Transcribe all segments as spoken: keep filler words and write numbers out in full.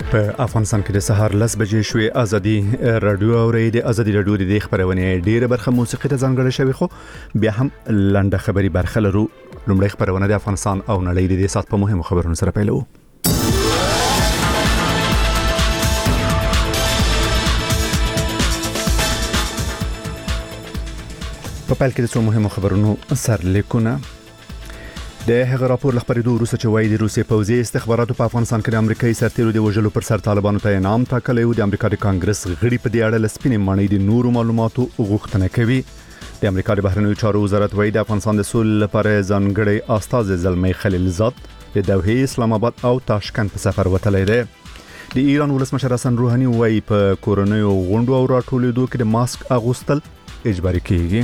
په افغانستان کې د سهار لس بجې شوې ازادي رادیو اوري د ازادي رادیو د خبرونه ډیره برخه موسیقي ته ځانګړې شوی خو بیا هم لنډه خبري برخه لرو. لومړی خبرونه د افغانستان او نړۍ د سات په مهمو خبرونو سره پیلو. په پیل کې د څو مهمو خبرونو سرلیکونه. د هغه راپور لخبرېدو وروسته چې وایي د روسي پوځي استخباراتو په افغانستان کې د امریکایي سرتیرو د وژلو پر سر طالبانو ته انعام ټاکلی و. د امریکا د کانګرس غړي په دې اړه لسپینې ماڼۍ د نورو معلوماتو غوښتنه کوي. د امریکا د بهرنیو چارو وزارت وایي د افغانستان د سولې لپاره ځانګړی استازی زلمی خلیلزاد د دوحه اسلام آباد او تاشکند په سفر وتلی دی. د ایران ولسمشر حسن روحاني وایي په کورونیو غونډو او راټولېدو کې د ماسک اغوستل اجباري کیږي.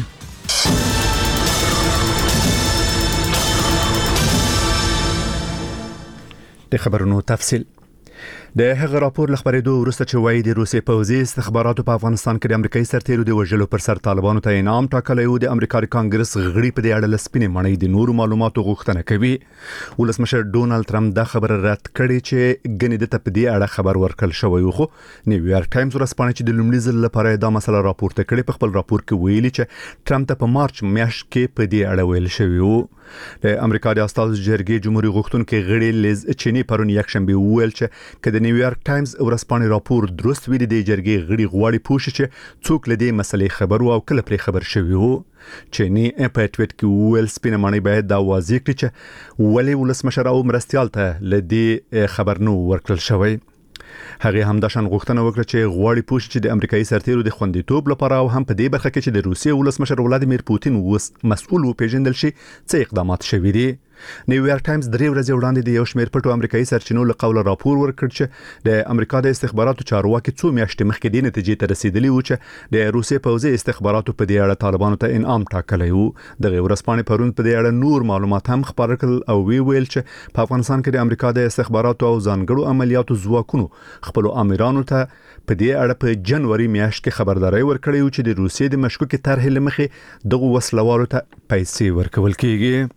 د خبرونو تفصیل. د هغه راپور لخبرېدو وروسته چې وایي د روسي پوځي استخباراتو په افغانستان کې د امریکایي سرتیرو د وژلو پر سر طالبانو ته انعام ټاکلی و. د امریکا د کانګرس غړي په دې اړه لسپینې ماڼۍ د نورو معلوماتو غوښتنه کوي. ولسمشر ډونالد ټرمپ دا خبره رد کړې چې ګنې د په دې اړه خبر ورکړل شوی و. خو نیویارک ټایمز ورسپانې چې د لومړي ځل لپاره دا مسله راپورته کړې په خپل راپور کې ویلي چې ټرمپ ته په مارچ میاشت کې په دې اړه ویل شوی و. د امریکا د استازو جرګې جمهوریت غوښتونکو غړي لیز چینی پرون یکشنبه ویل چې کله نیویارک ټایمز ورسپانې راپور درست ویلي د جرګې غړي غواړي پوښتنه چې څوک له دې مسلې خبر او کله پرې خبر شوی وو. چینی په ټویټ کې ویل سپینه مانی باید دا واضح کړي چې ولې ولسمشر او مرستيال ته له دې خبر نو ورکړل شوی. هغه هم د شان غوښتنه وکړه چې غواړي پوښتنه چې د امریکایي سرتیرو د خوندیتوب لپاره او هم په دې برخه کې چې د روسیې ولسمشر ولادیمیر پوتین وس مسؤل و پیژندل شي څه اقدامات شوي دي. نیویارک ټایمز درې ورځې وړاندې د یو شمېر پټو امریکایي سرچینو له قوله راپور ورکړ چې د امریکا د استخباراتو چارواکي څو میاشتې مخکې د نتیجې ته رسیدلی و چې د روسي پوځي استخباراتو په دې اړه طالبانو ته انعام ټاکلی و. د ورځپاڼې پرون په دې اړه نور معلومات هم خبر کړل او وی ویل چې په افغانستان کې د امریکا د استخباراتو او ځانګړو عملیاتو ځواکونو خپل امیرانو ته په دې اړه په جنوري میاشت کې خبرداري ورکړې و چې د روسیې د مشکوکې طرحې لمخې دغه وسلوالو ته پیسې ورکول کیږي.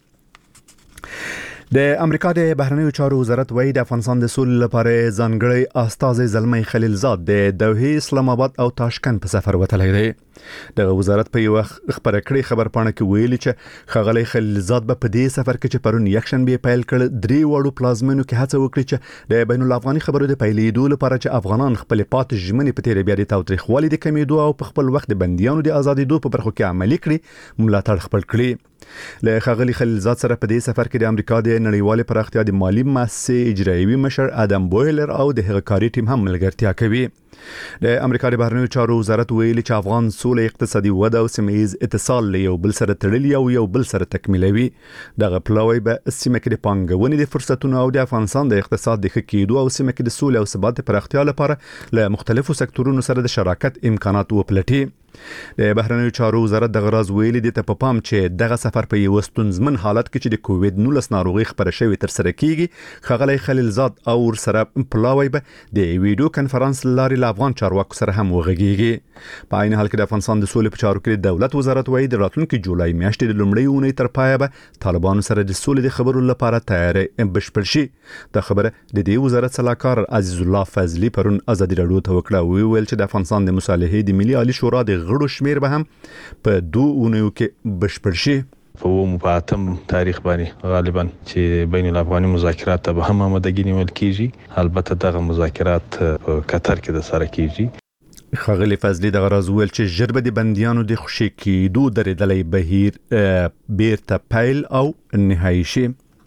د امریکا د بهرنیو چارو وزارت وایي د افغانستان د سولې لپاره ځانګړی استازی زلمی خلیلزاد د دوحه اسلام آباد او تاشکند په سفر وتلی دی. د وزارت په یو خبره کړې خبرپاڼه کې ویلي چې خغلی خلیلزاد په دې سفر کې چې پرون یکشنبه پیل کړ درې وړو پلازمینو کې هڅه وکړي چې د بین الافغاني خبرو د پیلېدو لپاره چې افغانان خپل پاتې ژمنې په تیر بیا د تاوتریخوالي د کمیدو او په خپل وخت د بنديانو د ازادېدو په برخو کې عملي کړي ملاتړ خپل کړي. له خغلی خلیلزاد سره په دې سفر کې د امریکا د نړیوال پراختیا د مالی مؤسسې اجرایي مشر ادم بویلر او د هغه کاري ټیم هم ملګرتیا کوي. د امریکا د بهرنیو چارو وزارت ویلي چې افغان سولې اقتصادي وده او سیمه‌ایز اتصال له یو بل سره تړلي او یو بل سره تکمیلوي. دغه پلوي به سیمه کې د پانګونې د فرصتونو او د افغانستان د اقتصاد د ښه کېدو او سیمه کې د سولې او ثبات پراختیا لپاره له مختلفو سکتورونو سره د شراکت امکانات وپلټي. د بهرنیو چارو وزارت د غراز ویلي د ته په پام چې دغه سفر په یو ستونزمن حالت کې چې د کووید نولس ناروغي خبره شوې تر سره کیږي. خغلی خلیلزاد او سره پلاوی به د ویډیو کانفرنس لارې له افغان چارواکو سره هم وغږیږي. په عین حال کې د افغانستان د سولې په چارو کې د دولت وزارت وایي د راتلونکي جولای میاشتې د لومړۍ اونۍ تر پایه به طالبانو سره د سولې د خبرو لپاره تیاری بشپړ شي. دا خبره د دې وزارت سلاکار عزیز الله فضلی پرون ازادي رادیو ته وکړه او ویل چې د افغانستان د مصالحې د ملي عالی شورا د غړو شمیر به هم په دوه اونیو کې بشپړ شي. په و مفاهیم تاریخ باندې غالبا چې بین الافغاني مذاکرات ته به هم آمادګي نیول کیږي. البته دغه مذاکرات په قطر کې د سره کیږي. خغلی فضلی د غراز ویل چې ژبه د بنديانو د خوشي کېدو درېدلې بهیر بیرته پیل او نهایی شي.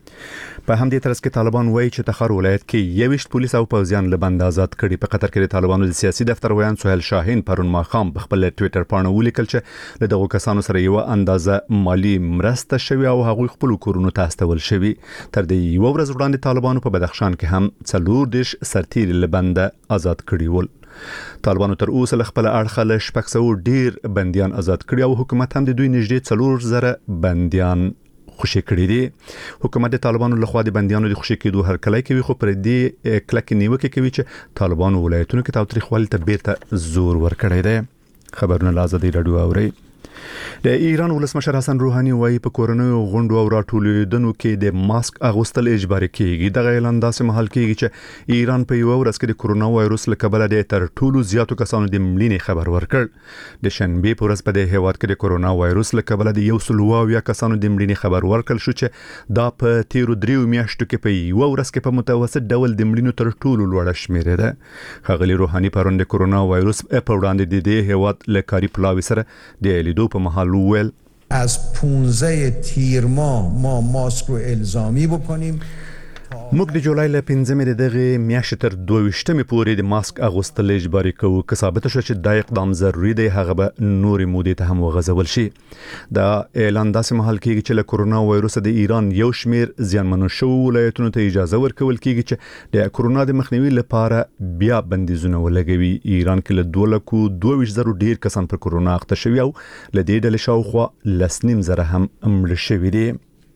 په همدې ترڅ کې طالبان وایي چې تخار ولایت کې یوشت پولیس او پوځیان له بند آزاد کړي. په قطر کې د طالبانو د سیاسي دفتر ویان سهیل شاهین پرون ماښام په خپل ټوئیټر باندې ولیکل چې له دغو کسانو سره یو اندازه مالی مرسته شوی او هغوی خپل کورونو ته استول شوی. تر دې یو ورځ وړاندې طالبانو په بدخشان کې هم څلور دیش سرتیر له بند آزاد کړي ول. طالبانو تر اوسه له خپل اړخه له شپږ سوه ډیر بنديان آزاد کړي او حکومت هم د دوی نږدې څلور زره بنديان خوشي کړی دي. حکومت د طالبانو لخوا د بنديانو د خوشي کېدو هر کله کوي خو پر دې کلک نیوکه کوي چې طالبانو ولایتونو کې تاوتریخوالي ته بیرته زور ورکړی دی. خبرونه له ازادي رادیو اوري. د ایران ولسمشر حسن روحاني وايي په کورونو غونډو او راټولیدنو کې د ماسک اغوستل اجباري کیږي. د اعلان داسې مهال کیږي چې ایران په یو ورځ کې د کرونا وایروس له کبله د تر ټولو زیاتو کسانو د مړینې خبر ورکړ. د شنبه په ورځ په د هیواد کې د کرونا وایروس له کبله د یو سل او اویا کسانو د مړینې خبر ورکړل شو چې دا په تیرو دریو میاشتو کې په یو ورځ کې په متوسط ډول د مړینو تر ټولو لوړه شمیره ده. ښاغلي روحاني پرون د کرونا وایروس په وړاندې د دې هیواد له کاری پلاوي سره د لیدو په محل ویل از پانزده تیر ماه ما ماسک رو الزامی بکنیم. موږ د جولای له پنځمې د دغه میاشتې تر دویشتمې پورې د ماسک اغوستل اجباري کوو. که ثابت شو چې دا اقدام ضروري دی هغه به نورې مودې ته هم وغځول شي. دا اعلان داسې مهال کېږي چې له کرونا وایروس د ایران یو شمیر زیانمنو شوو ولایتونو ته اجازه ورکول کېږي چې د کرونا د مخنیوي لپاره بیا بندیزونه ولګوي. ایران کې له دوه لکو دوه ویشت زرو ډیر کسان پر کرونا اخته شوي او له دې ډلې شاوخوا لس نیم زره هم مړه شوي دي.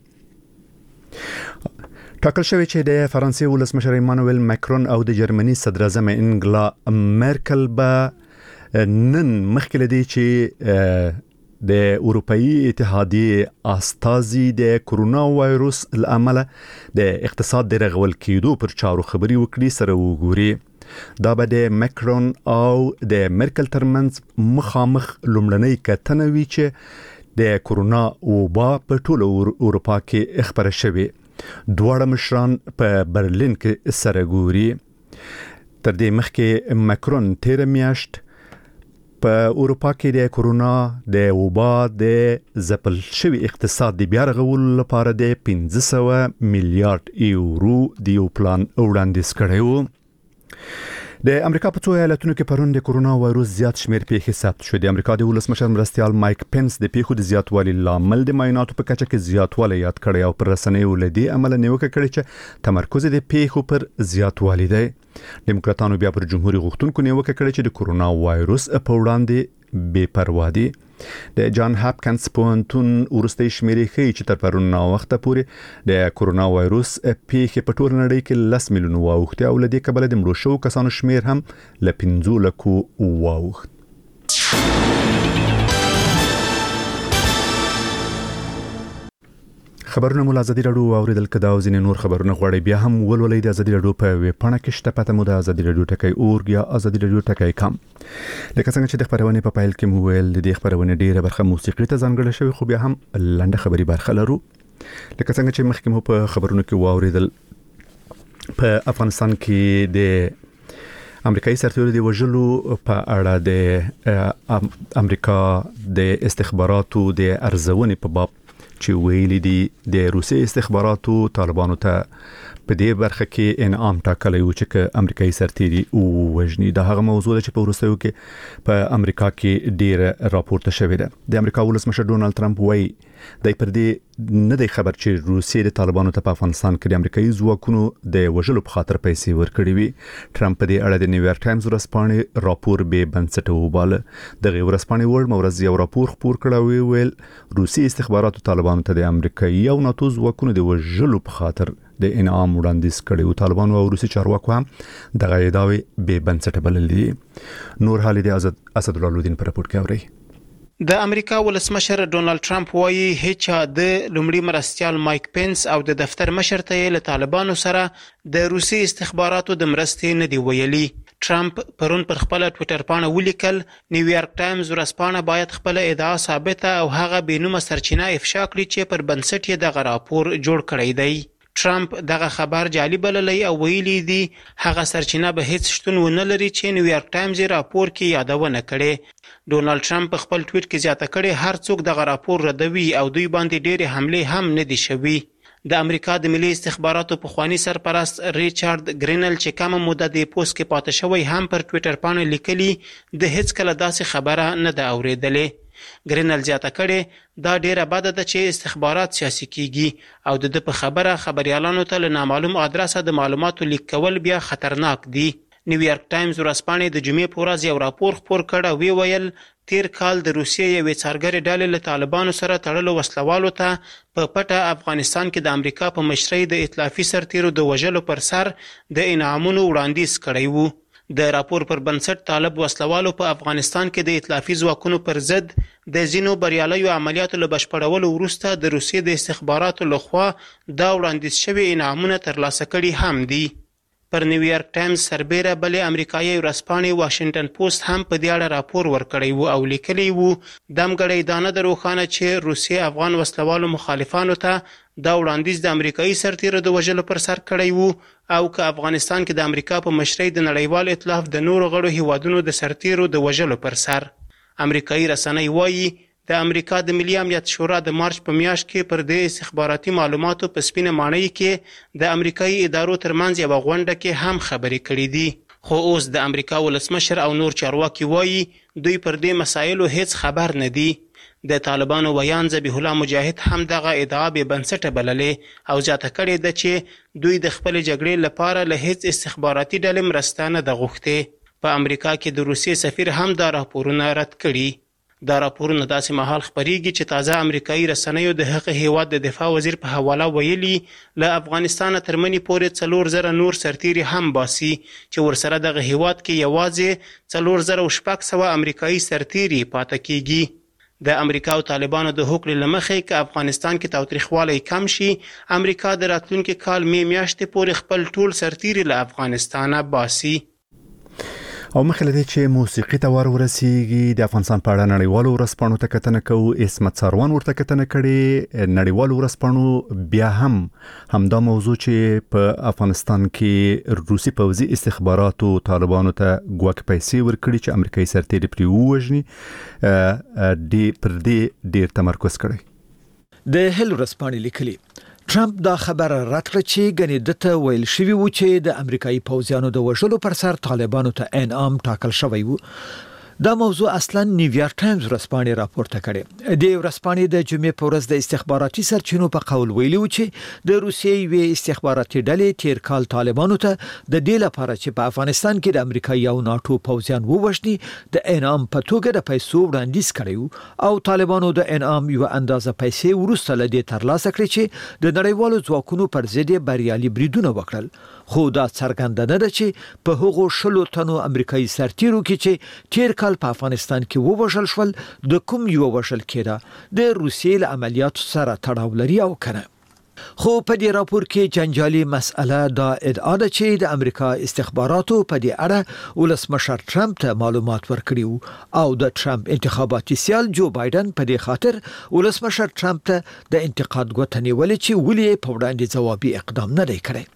ټاکل شوی چې د فرانسې ولسمشر ایمانوئل ماکرون او د جرمني صدر اعظم انګلا مرکل به نن مخکې لدی چې د اروپאי اتحادیه استازي د کرونا وایروس لامل د اقتصاد د رغول کېدو پر چارو خبري وکړي سره وګوري. دا به د ماکرون او د مرکل ترمنځ مخامخ لومړنۍ کتنه وی چې د کرونا وبا په ټوله اروپا کې خبره شوه. دواړه مشران په برلین کې سره ګوري. تر دې مخکې ماکرون تیر میاشت په اروپا کې د کرونا د وبا د ځپل شوی اقتصاد د بیا رغولو لپاره د پنځه سوه میلیارډ یورو د یو پلان وړاندیز کړی و. د امریکا په څو ایالتونو کې پرون د کرونا وایروس زیات شمیر پیښې ثبت شو. د امریکا د ولسمشر مرستیال مایک پنس د پیښو د زیاتوالي لامل د معایناتو په کچه کې زیاتوالی یاد کړی او پر رسنیو لدی عمل نیوکه کړې چې تمرکز د پیښو پر زیاتوالی دی. دیموکراتانو بیا پر جمهوریت غوښتونکو نیوکه کړې چې د کرونا وایروس په وړاندې بے پروا دي. د جان هاپکنز پوهنتون ورستۍ شمیرې ښیي چې تر پرون وخته پورې د کرونا وایروس پیښې په ټول نړۍ کې لس میلیونه واوښتې او له دې کبله د مړو شوو کسانو شمیر هم له پنځو لکو واوښت. خبرونه مو ازادي رادیو اوریدل کدا او ځینې نور خبرونه غواړي بیا هم ولولئ د ازادي رادیو په ویب پاڼه کې شته پته مو د ازادي رادیو ټکی اورګ یا ازادي رادیو ټکی کام. لکه څنګه چې د خبرونه په پایل کې مو ویل د دې خبرونه ډیره برخه موسیقي ته ځانګړې شوی خو بیا هم لنډه خبري برخه لرو. لکه څنګه چې مخکې مو په خبرونو کې واوریدل په افغانستان کې د امریکایي سرتیرو د وژلو په اړه د امریکا د استخباراتو د ارزونې په باب چې ویلي دي د روسي استخباراتو طالبانو ته په دې برخه کې انعام ټاکلی و چې امریکایي سرتیري وژني. دا هغه موضوع ده چې په وروستیو کې په امریکا کې ډیر راپورته شوې ده. د امریکا ولسمشر ډونالد ټرمپ وایي د پر دې نه دی خبر چې روسي د طالبانو ته په افغانستان کې د امریکایي ځواکونو د وژلو په خاطر پیسې ورکړي وي. ټرمپ په دې اړه د نیویارک ټایمز ورځپاڼې راپور به بنسټه وباله. د ورځپاڼې ورډ مورز یو راپور خپور کړی او ویل روسي استخباراتو طالبانو ته د امریکایي او ناتو ځواکونو د وژلو په خاطر د انعام وړاندیز کړي او طالبانو او روسي چارواکو هم دغه ادعاوې به بنسټه بللې. نور حال د اسد الله الدین پر راپور کې اوري. د امریکا ولسمشر ډونالد ټرمپ وایي هیڅ د لومړي مرستیال مایک پنس او د دفتر مشر ته له طالبانو سره د روسي استخباراتو د مرستې نه دی ویلي. ټرمپ پرون پر خپل ټوئیټر باندې ولیکل نیویارک ټایمز ورځپاڼه باید خپل ادعا ثابته او هغه بینومه سرچینه افشا کړي چې پر بنسټ یې دغه راپور جوړ کړی دی. ټرمپ دغه خبر جعلي بللی او ویلي دی هغه سرچینه به هیڅ شتون ونه لري چې نیویارک ټایمز راپور کې یادونه کړي. ډونالد ټرمپ په خپل ټویټ کې زیاته کړي هر څوک دغه راپور ردوي او دوی باندې ډېرې حملې هم نه دي شوي. د امریکا د ملي استخباراتو پخوانی سرپرست ریچارډ ګرینل چې کومه موده د پوسټ کې پاتې شوی هم پر ټویټر باندې لیکلي د هیڅ کله داسې خبره نه ده اورېدلې. ګرینل زیاته کړي دا ډیره بده ده چې استخبارات سیاسي کیږي او د په خبره خبريالانو ته له نامعلوم ادرسه د معلوماتو لیک کول بیا خطرناک دي. نیویارک ټایمز ورځپاڼې د جمعې په ورځ یو راپور خپور کړ او وی ویل تیر کال د روسیې یوې څارګرې ډلې له طالبانو سره تړلو وسلوالو ته په پټه افغانستان کې د امریکا په مشرۍ د ائتلافي سرتیرو د وژلو پر سر د انعامونو وړاندیز کړی وو. د راپور پر بنسټ طالب وسلوالو په افغانستان کې د ائتلافي ځواکونو پر ضد د ځینو بریالیو عملیاتو له بشپړولو وروسته د روسیې د استخباراتو لخوا دا وړاندیز شوي انعامونه ترلاسه کړي هم دي. پر نیویارک ټایمز سربیره بلې امریکایي ورځپاڼې واشنګټن پوسټ هم په دې اړه راپور ورکړی و او لیکلی و دم ګړی دا نه ده روښانه چې روسیې افغان وسلوالو مخالفانو ته دا وړاندیز د امریکایي سرتیرو د وژلو پر سر کړی و او که افغانستان کې د امریکا په مشرۍ د نړیوال ائتلاف د نورو غړو هیوادونو د سرتیرو د وژلو پر سر. امریکایي رسنۍ وایي د امریکا د ملي امنیت شورا د مارچ په میاشت کې پر دې استخباراتي معلوماتو په سپینه ماڼۍ کې د امریکایي ادارو ترمنځ یوه غونډه کې هم خبرې کړې دي. خو اوس د امریکا ولسمشر او نور چارواکي وایي دوی پر دې مسایلو هیڅ خبر نه دي. د طالبانو ویان ذبیح الله مجاهد هم دغه ادعا بې بنسټه بللې او زیاته کړې ده چې دوی د خپلې جګړې لپاره له هیڅ استخباراتي ډلې مرسته نه ده غوښتې. په امریکا کې د روسیې سفیر هم دا راپورونه رد کړي. دا راپورونه داسې مهال خپریږي چې تازه امریکایي رسنیو د هغه هیواد د دفاع وزیر په حواله ویلي له افغانستانه تر مني پورې څلور زره نور سرتیري هم باسي چې ورسره دغه هیواد کې یوازې څلور زره شپږ سوه امریکایي سرتیري پاتې کیږي. د امریکا او طالبانو د هوکړې له مخې که افغانستان کې تاوتریخوالی کم شي امریکا د راتلونکي کال می میاشتې پورې خپل ټول سرتیري له افغانستانه باسي. او مخکې له دې چې موسیقي ته ور ورسیږي د افغانستان په اړه نړیوالو ورځپاڼو ته کتنه کوو. عصمت ساروان ورته کتنه کړې. نړیوالو ورځپاڼو بیا هم همدا موضوع چې په افغانستان کې روسي پوځي استخباراتو طالبانو ته ګواکې پیسې ورکړي چې امریکایي سرتیري پرې ووژني ډېر پر دې ډېر تمرکز کړی. د هل ورځپاڼې لیکلي ټرمپ دا خبره رد کړه چې ګنې دته ویل شوی و چې د امریکایي پوځیانو د وژلو پر سر طالبانو ته انعام ټاکل شوی و. دا موضوع اصلا نیویارک ټایمز ورځپاڼې راپورته کړي. د ورځپاڼې د جمعې په ورځ د استخباراتي سرچینو په قول ویلي و چې د روسیې یوې استخباراتي ډلې تیر کال طالبانو ته د دې لپاره چې په افغانستان کې د امریکایي او ناتو پوځیان ووژني د انعام په توګه د پیسو وړاندیز کړی او طالبانو د انعام یو اندازه پیسې ورسته لدې ترلاسه کړې چې د نړیوالو ځواکونو پر ضد بریالي بریدونه وکړل. خو دا څرګنده نه ده چې په هغو شلو تنو امریکایي سرتیرو کې چې تیر کال په افغانستان کې ووژل شول د کوم یو وژل کېده د روسیې له عملیاتو سره تړاو لري او کنه. خو په دې راپور کې جنجالي مسأله دا ادعا ده چې د امریکا استخباراتو په دې اړه ولسمشر ټرمپ ته معلومات ورکړي او د ټرمپ انتخاباتي سیال جو بایدن په دې خاطر ولسمشر ټرمپ ته د انتقاد غوښتنې ولې چې ولې په وړاندې ځوابي اقدام نه دی کړی.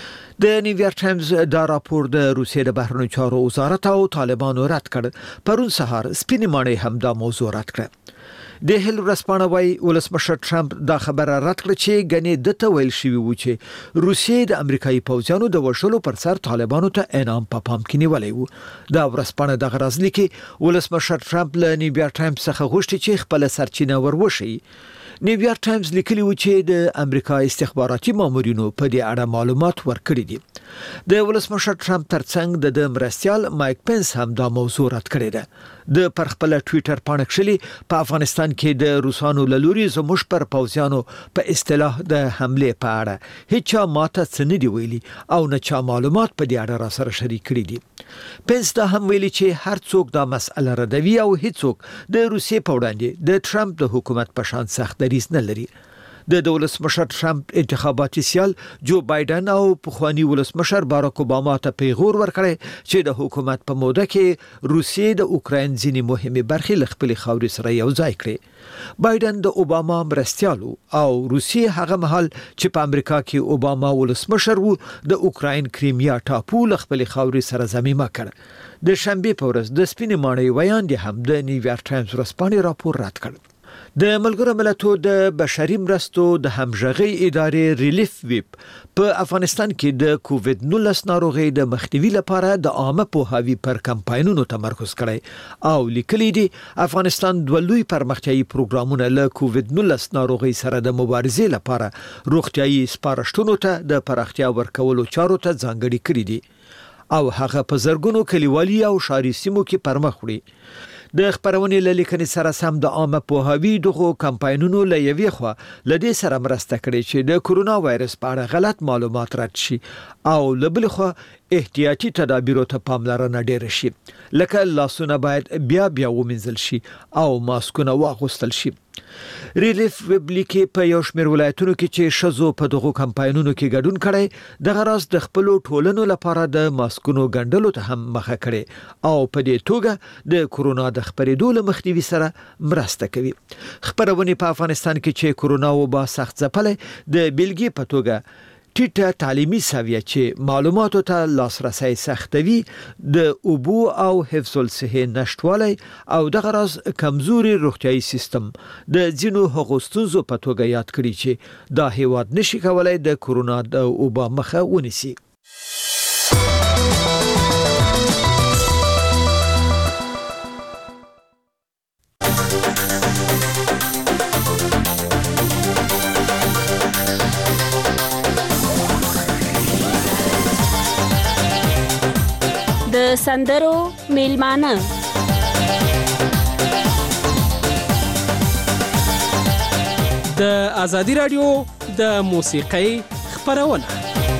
د نیویارک ټایمز دا راپور د روسیې د بهرنیو چارو وزارت او طالبانو رد کړ. پرون سهار سپینې ماڼۍ هم دا موضوع رد کړه. د هل ورځپاڼه وايي ولسمشر ټرمپ دا خبره رد کړه چې ګنې دته ویل شوی و چې روسیې د امریکایي پوځیانو د وژلو پر سر طالبانو ته انعام په پام کې نیولی و. دا ورځپاڼه دغه راز لیکي ولسمشر ټرمپ له نیویارک ټایمز څخه غوښتي چې خپل سرچینه وروشي. نیویارک ټایمز لیکلی و چې د امریکا استخباراتي مامورینو په دې اړه معلومات ورکړي دي. د ولسمشر ټرمپ ترڅنګ د مرستیال مایک پنس هم دا موضوع رد کړی ده. د پر خپل ټوئیټر پاڼه کښلي په افغانستان کې د روسانو لوري زموږ پر پوځیانو په اصطلاح د حمله په اړه هیڅ ماته څه نه دی ویلي او نه چا معلومات په دې اړه را سره شریک کړي دي. پنس دا هم ویلي چې هر څوک دا مسأله ردوي او هیڅوک د روسیې په وړاندې د ټرمپ د حکومت په شان سخت دریځ نه لري. د ولسمشر ټرمپ انتخاباتي سیال جو بایدن او پخوانی ولسمشر باراک اوباما ته پیغور ورکړی چې د حکومت په موده کې روسیې د اوکراین ځینې مهمه برخې له خپلې خاورې سره یو ځای کړې. بایدن د اوباما مرستیالو او روسیې هغه مهال چې په امریکا کې اوباما ولسمشر وو د اوکراین کریمیا ټاپو له خپلې خاورې سره ضمیمه کړ. د شنبې په ورځ د سپینې ماڼۍ ویان دي هم د نیویارک ټایمز ورځپاڼې راپور رد کړ. د ملګرو ملتونو د بشري مرستو د همغږي ادارې ریلیف ویب په افغانستان کې د کووډ نولس ناروغي د مخنیوي لپاره د عامه پوهاوي پر کمپاینونو تمرکز کړی او لیکلي دي افغانستان د لوی پرمختیايي پروګرامونو له کووډ نولس ناروغي سره د مبارزې لپاره روغتيایي سپارښتنو ته د پراختیا ورکولو چارو ته ځانګړي کړی دي او هغه په زرګونو کلیوالي او ښاري سیمو کې پرمخ وړي. د خبرونې لیکنې سره سم د عامه پوهاوی دغه کمپاینونو لوي خو لدې سره مرسته کړې چې د کورونا وایرس په اړه غلط معلومات رد شي او لبل خو احتیاطي تدابیرو ته پاملرنه ډیر شي لکه لاسونه باید بیا بیا ومنځل شي او ماسکونه واغوستل شي. ریلیف وبلیکي په یو شمېر ولایتونو کې چې شزو په دغه کمپاینونو کې ګډون کړي د غراس د خپل ټولنو لپاره د ماسکونو ګڼلو ته هم مخه کړي او په دې توګه د کورونا د خبرېدو له مخنیوي سره مرسته کوي. خبرونه په افغانستان کې چې کورونا وبا سخت ځپلې د بیلګې په توګه ټیټه تعلیمي سویه چې معلوماتو ته لاسرسي سختوي د اوبو او حفظ الصحه نشټوالی او د غراز کمزوري روغتيایي سیستم د ځینو هغوستونزو په توګه یاد کړی چې دا هیواد نشي کولای د کورونا د اوبا مخه ونیسي. د سندرو میلمانه د ازادي رادیو د موسیقۍ خبرونه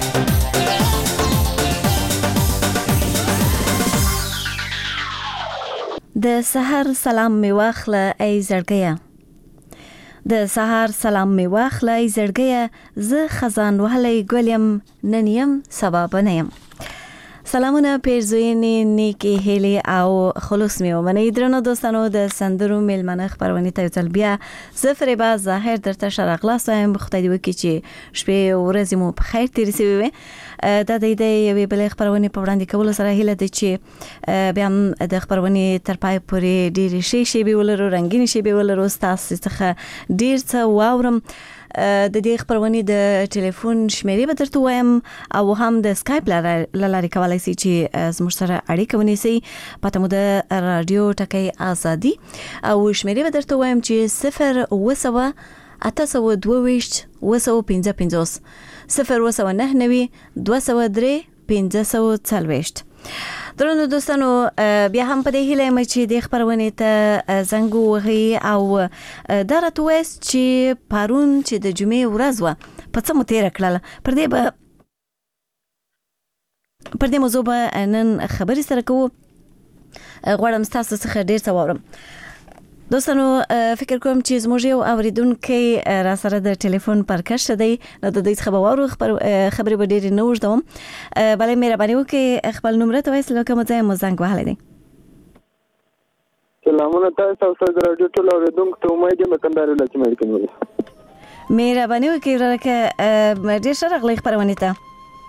د سحر سلام می واخله ای زړګیا د سحر سلام می واخله ای زړګیا ز خزان وهلې ګولم ننیم سبا بنیم. سلامونه پیرزوینې نیکی هیلی او خلوص می ومنئ. درنو دوستانو د سندرو میلمانه خبرونه ته تل بیا زفر با ظاهر درته شرغلاس وایم خدای دې وکړي چې شپې ورځې مو په خیر تیر شي وي. دا د دې یوې بل خبرونه په وړاندې کول سره هیله ده چې بیا هم د خبرونه تر پای پورې ډیر شي شي به ولرو رنگین شي به ولرو تاسو څخه ډیر څه واورم. د دې خبرونه د ټلیفون شمیرې به درته وایم او هم د اسکایپ لارې کولای شئ چې زموږ سره اړیکه ونیسئ. پته مو د رادیو ټکی ازادي او شمیرې به درته وایم چې صفر وسوه اته سوه دوه ویشت اوه سوه پنځه پنځوس صفر اوه سوه نهه نوي دوه سوه درې پنځه سوه څلوېښت. درنو دوستانو بیا هم په دې هیله یم چې د خبرونه ته زنګ وهي او دا راته وایست چې پرون چې د جمعې ورځ وه په څه مو تېره کړله. پر دې به پر دې موضوع به نن خبرې سره کوو. غواړم ستاسو څخه ډېر څه واورم. دوستانو فکر کوم چې زموږ یو اوریدونکی را سره د ټلیفون پر کښ دی نو د دوی څخه به واورو خبرې به ډېرې نه اوږدوم. بلې مهرباني وکړئ خپل نوم راته ووایاست له کومه ځایه مو زنګ وهلی دی. سلامونه تاسو او د راډیو ټول اوریدونکو ته امید یم کندهار ولایت کې مې کوي. مهرباني وکړئ ورکه ډېر ښه راغلی خپرونې ته.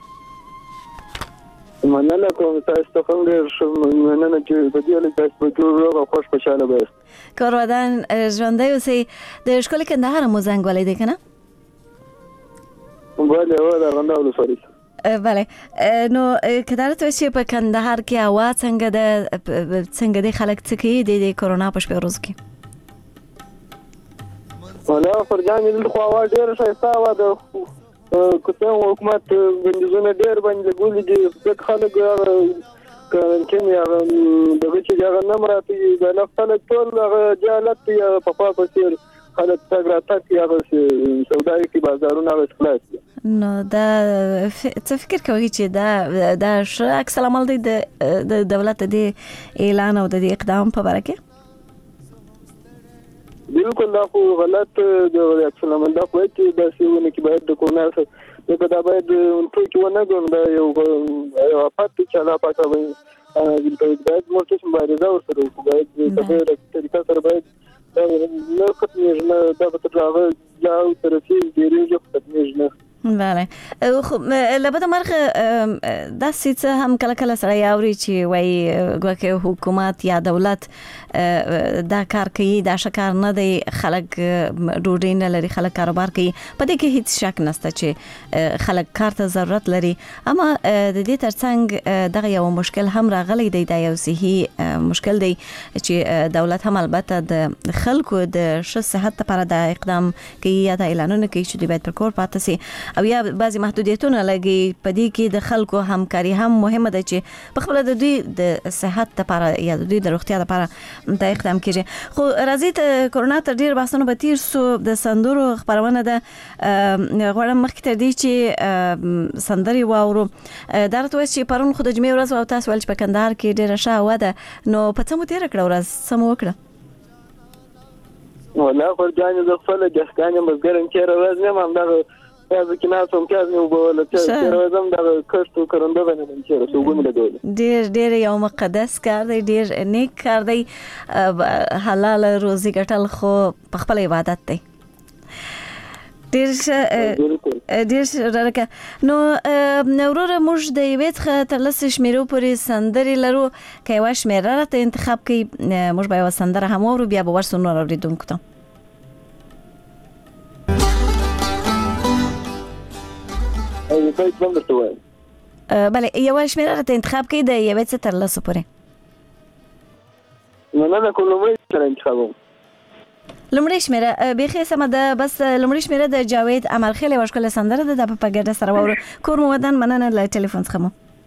مننه کوم تاسو ته هم ډېر مننه چې په دې لږ تاسو په ټول روغ او خوش خوشاله بایست. کور ودان ژوندی اوسئ. د ښکلي کندهار مو زنګ وهلی دی که نه؟ بله هو د ارغنداب ولسوالۍ. بله نو که دا راته وایي چې په کندهار کې هوا څنګه ده څنګه دی خلک څه کوي د دې کورونا په شپې ورځو کې؟ والله فرجانې دلته خو هوا ډېره ښایسته هوا ده. که څه حکومت بندیزونه ډېر باندې لګولي دي ځکه خلک هغه کارنټین هغه دغه چې هغه نه مراعتوي د خلک ټول هغه جهالت دی په خوا په څېر خلک تګ راتګ کوي هغه سوداګري کوي بازارونه هغه خلاص دي. نو دا څه فکر کوي چې دا دا ښه عکس العمل دی د دولت د اعلان او د اقدام په باره کې؟ بالکل دا خو غلط د عکس العمل دا خو چې داسې ونه کې باید د کورونا څخه دا باید ټوکې ونه ګڼو دا یو افت دی چې الله پاک باید موږ مبارزه ورسره وکړو. باید په دې طریقه سره باید دا نه ختمېږي نه دا به تر هغه جاو ته رسېږي ډېرېږي خو ختمېږي نه. بله خو له بده مرغه داسې څه هم کله کله سړی اوري چې وایي ګویا حکومت یا دولت دا کار کوي دا ښه کار نه دی خلک ډوډۍ نه لري خلک کاروبار کوي. په دې کې هیڅ شک نشته چې خلک کار ته ضرورت لري اما د دې ترڅنګ دغه یو مشکل هم راغلی دی دا یو صحي مشکل دی چې دولت هم البته د خلکو د ښه صحت لپاره دا اقدام کوي یا دا اعلانونه کوي چې دوی باید پر کور پاتې شي او او یا بعضی محدودیتونه لګي په دې کې د خلکو همکاري هم مهمه ده چې په خپل د دوی د صحت لپاره یا د دوی د روغتیا لپاره د اقدام کیږي. خو راځي ته کورونا تر ډیر باسنه به تیر سو د سندرو خبرونه ده غواړم مخکې تر دې چې سندري واورو درته چې پرون خو د جمعې ورځ او تاسو ول چې په کندهار کې ډیره ښه هوا ده نو په څه مو تیر کړه ورځ سم وکړه؟ ولا فرجاني د خپل جسکانه مزګرم چې راز نه هم دا تاسو کې نه سم کې نو بوله چې راځم دا کښتو کرنده باندې چې رسوګون لګول ډیر ډیر یو مقدس کار دی ډیر نیک کار دی حلال روزي ګټل خو په خپل عبادت دی ډیر ډیر راکه نو نورره موږ د یوې تر لسه شمیرو پورې سندري لرو که یو شمیره راته انتخاب کړي موږ به یو سندره هم اورو بیا به ورسو نور اوریدونکو ته. بله یو شمیره راته انتخاب کړي د یوې تر لسه پورې. نه نه کومه سره انتخابوم لمړی شمیره بیخي سم ده بس لمړی شمیره د جاوید امرخیل وشکل سندره ده د په ګډه سره وره کور مو ودان مننه له ټلیفون څخه مو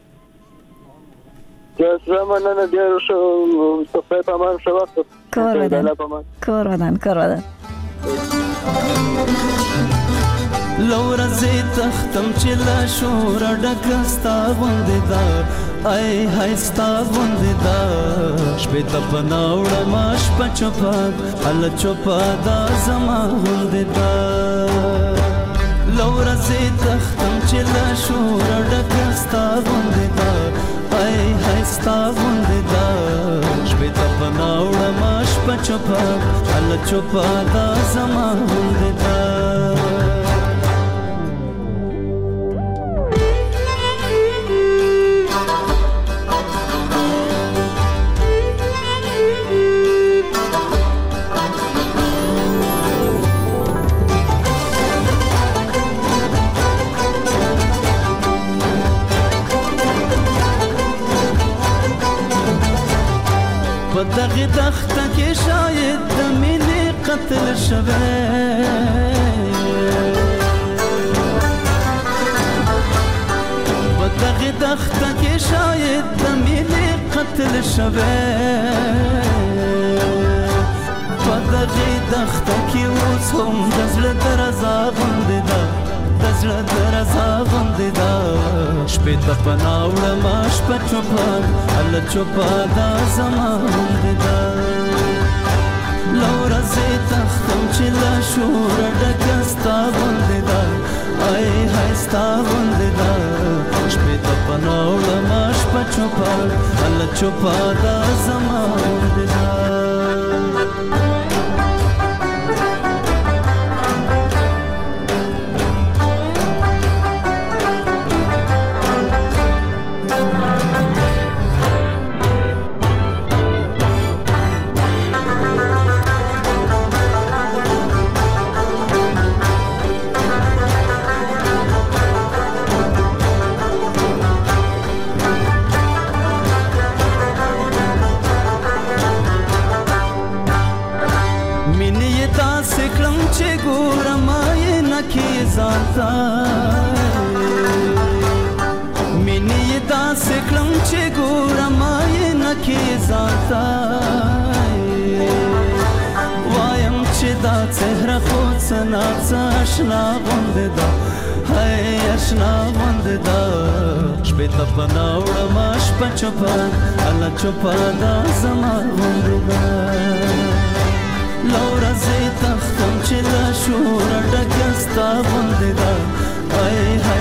یا زمانه ډیر شو په پامان شو وخت کور ودان کور ودان کور ودان لورا زی تختم چې لا شور ډکستا غوندې دا ای های ستا غوندې دا شپې ته پناوړه ماش په چوپا هله چوپا دا زما غوندې دا لورا زی تختم چې لا شور ډکستا غوندې دا ای های ستا غوندې دا شپې ته پناوړه ماش په چوپا هله چوپا دا زما غوندې دا دغه دخته کې شاید د مینې قتل شوی په دغه دخته کې شاید د مینې قتل شوی په دغه دخته کې اوس هم د زړه درزا غوندې ده د زړه درزا غوندې ده شپې ته پناوړه ماش په چوپا هله چوپا دا زما غوندې ده لورا زی تختم چې لا شوره ډکه ستا غوندې ده ای های ستا غوندې ده شپې ته پناوړه ماش په چوپا هله چوپا دا زما غوندې ده مینې داسې کړم چې ګورم یې نه کې ځانته وایم چې دا څهره خو څه ناڅه اشنا غوندې ده هی اشنا غوندې ده شپې ته پناوړه ماش په چوپا هله چوپا دا زما غوندې ده لورا زی تختم چې لا شوره ډکه ستا غوندې ده ای های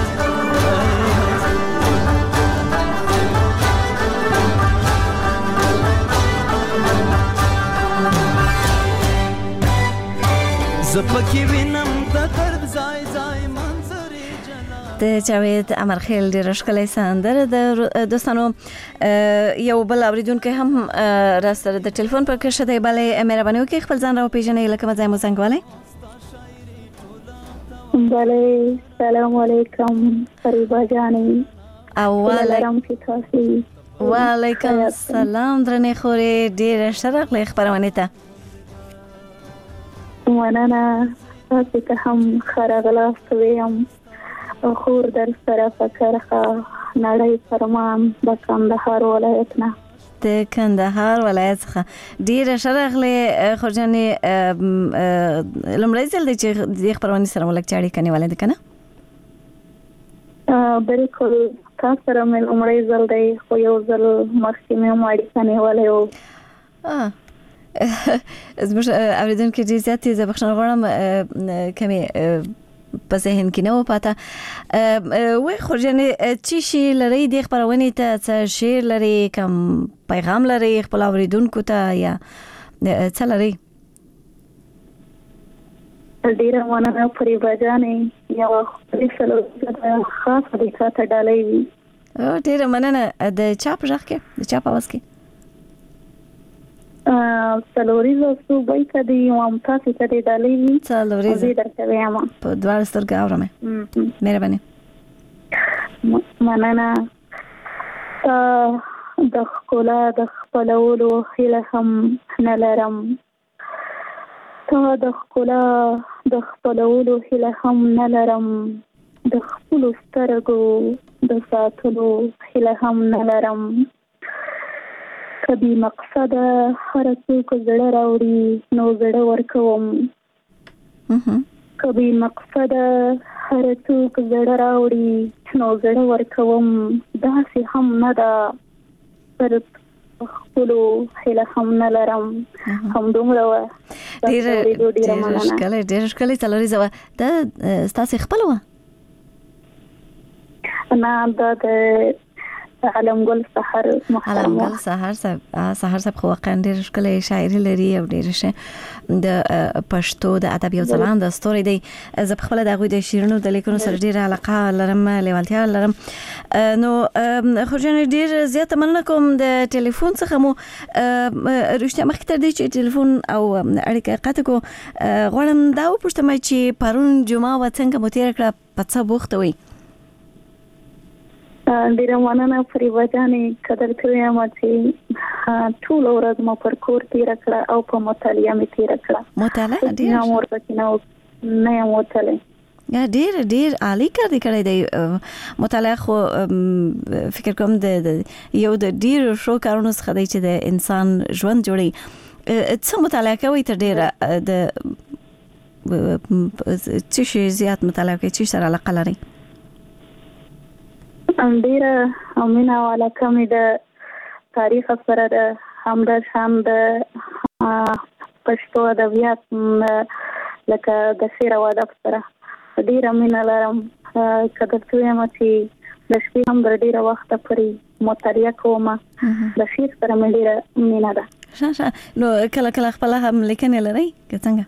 زپکی وینم د درد ځای ځای منظرې جلا د جاوید امرخیل ډېره ښکلې سندره د دوستانو یو بل اوریدونکی هم را سره د ټلیفون پر کښه دی بلې مهرباني وکړئ خپل ځان راوپېژنئ له کومه ځای مو زنګ وهلی بله سلام علیکم فریبا جانې او وعلیکم السلام درنې خورې ډېره ښه راغلې خپرونې ته مننه تاسو ته هم ښه راغلاست ویم خور در سره فکرخه نړۍ فرمان د کندهار ولایت نه. د کندهار ولایت څخه ډیره شرغله خورجانې لمړی ځل د چې د خبرونه سره ولک چاړي کني ولې کنه بالکل تاسو سره مې لمړی ځل دی خو یو ځل مخکې مې ماړي کني ولې و اه زموږ اوریدونکو چې زیاتې زه بخښنه غواړم کمې په ذهن کې نه و پاته وای خورجانې چې شي لري د خبرونه ته څه شعر لري کوم پیغام لري خپل اوریدونکو ته یا څه لري؟ ډیره مننه فریبا جانې یو خپل سره خاص د څه ډالۍ وي. ډیره مننه د چا په ځخ کې د چا په واس کې سلوریزو سو بای کدی ممتاز کدی ډالۍ وي سلوریزو درته وایم په دوار سترګې اورم مهرباني مننه د خپل د خپلولو خله هم نه لرم ته د خپل د خپلولو خله هم نه لرم د خپل سترګو د ساتلو خله هم نه لرم کبي مقصد هر څوک زړه راوړي نو زړه ورکوم کبي مقصد هر څوک زړه راوړي نو زړه ورکوم داسې هم نه ده پر خپلو خله هم نه لرم هم دومره و ډېر ډېر ښکلی ډېر ښکلی څلوریزه وه دا ستاسې خپله وه نه دا د علمګل سحر علمګل سحر صاحب سحر صاحب خو واقعا ډېر ښکلی شاعري لري او ډېر ښه د پښتو د ادب یو ځلانده ستوری دی. زه په خپله د هغوی د شعرونو د لیکنو سره ډېره علاقه لرم لیوالتیا لرم. نو خورجانې ډېر زیاته مننه کوم د ټلیفون څخه مو رښتیا مخکې تر دې چې ټلیفون او اړیکه قطع کړو غواړم دا وپوښتم چې پرون جمعه وه څنګه مو تېره کړه په څه بوخته وئ؟ ډیره مننه فریبا جانې قدر کوم چې ټول ورځ مو پر کور تیره کړه او په مطالعه مې تیره کړه. مطالعه ډیر نه مور پکې نه نه مطالعه یا ډیر ډیر عالی کار دی کړی دی. مطالعه خو فکر کوم د یو د ډیر شو کارونو څخه دی چې د انسان ژوند جوړي. څه مطالعه کوي تر ډیره د څه شي زیات مطالعه کوي چې سره علاقه لري؟ ډیره مینا والا کمی د تاریخ سره د هم د شان د پښتو ادبیات لکه د شعر او ادب سره ډیره مینا لرم. کله چې ما چې د شپې هم ډیره وخت پرې مطالعه کوم د شعر سره مې ډیره مینا ده. ښه ښه نو کله کله خپل هم لیکنه لري که څنګه؟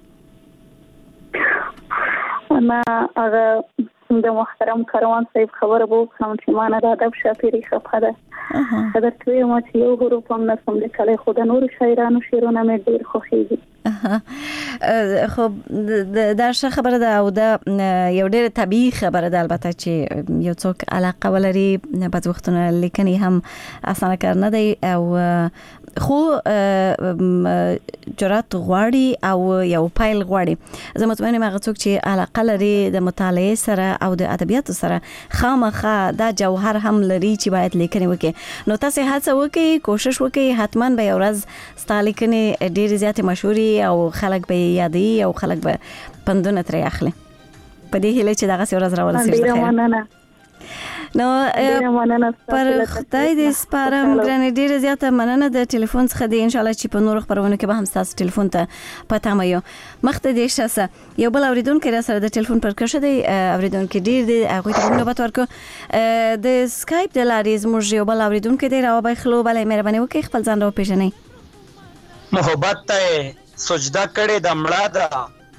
انا هغه د محترم کاروان صاحب خبره وو کوم چې ما نه د ادب شاعري خپه ده قدر کوي ما چې یو حروف هم نسم لیکلی خو د نور شاعرانو شعرونه مې ډېر خوښیږي. خو دا ښه خبره ده او دا یو ډېر طبیعي خبره ده البته چې یو څوک علاقه ولري بعض وختونه لیکنې هم اسانه کار نه دی او خو جرأت غواړي او یو پیل غواړي. زه مطمئن یم هغه څوک چې علاقه لري د مطالعې سره او د ادبیاتو سره خامخا دا جوهر هم لري چې باید لیکنې وکړي. نو تاسو هڅه وکړئ کوشش وکړئ حتما به یو ورځ ستا لیکنې ډېرې زیاتې مشهوري او خلک به یادوي او خلک به پندونه ترې اخلي. په دې هیله چې دغسې ورځ راورسېږي. ډېره مننه. نو پر خدای دې سپارم ګرانې ډېره زیاته مننه د ټلیفون څخه دی. انشاءالله چې په نورو خپرونو کې به هم ستاسو ټلیفون ته په تمه یو. مخته دې ښه شه. یو بل اورېدونکی را سره د ټلیفون پر کرښه دی. اورېدونکي ډېر دی هغوی ته به نوبت ورکړو. د سکایپ د لارې زموږ یو بل اورېدونکی دی راوبخلو. بله مهرباني وکړئ خپل ځان راوپېژنئ. محبت ته سجده کړې د مړه ده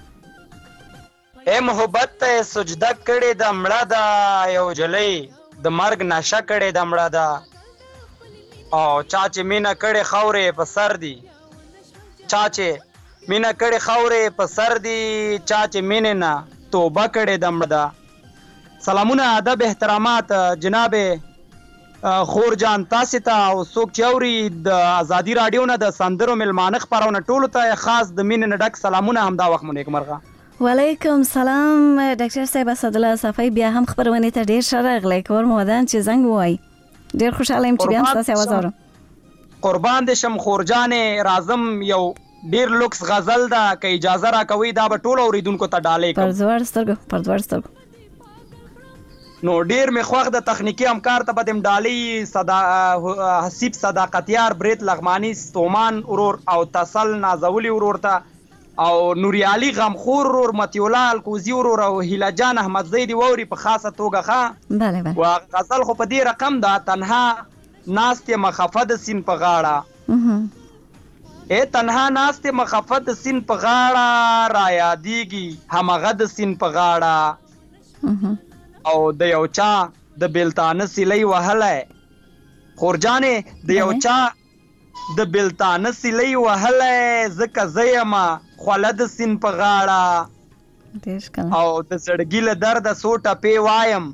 اے محبت ته سجده کړې د مړه ده یو جلۍ د مرګ نشه کړې د مړه ده او چا چې مینه کړې خاورې په سر دي چا چې مینه کړې خاورې په سر دي چا چې مینې نه توبه کړې د مړه ده. سلامونه ادب احترامات جناب خور جان تاسو ته او څوک چې اوري د ازادي رادیو نه د سندرو ملمانه خبرونه ټولو ته خاص د مینې نه ډک سلامونه همدا وخت مونږ مرغه. وعلیکم سلام ډاکټر صاحب اسدالله صفای بیا هم خبرونه ته ډیر شرغلی کور مودان چې زنګ وای ډیر خوشاله یم چې بیا هم تاسو आवाज اورم. قربان دې شم خورجانې رازم یو ډیر لوکس غزل ده که اجازه را کوي دا به ټول اوریدونکو ته ډالې کوم. پرزوړ سترګو پرزوړ سترګو نو ډیر می خوښ د تخنیکی همکار ته بدیم ډالۍ صدا حسیب صداقتیار بریت لغمانی ستومان ورور او تسل نازولی ورور ته او نوری علی غمخور ورور متیولا الکوزی ورور او هیله جان احمد زیدی ووري په خاصه توګه ښه بله بله و غزل خو په دې رقم ده تنها ناست مخفض سین په غاړه اے تنها ناست مخفض سین په غاړه را یادېږي همغه د سین په غاړه او د یو چا د بیلتانه سیلی وهلی خورجانې د یو چا د بیلتانه سیلی وهلی ځکه زه یمه خوله د سین په غاړه او د زړګي له درده څو ټپې وایم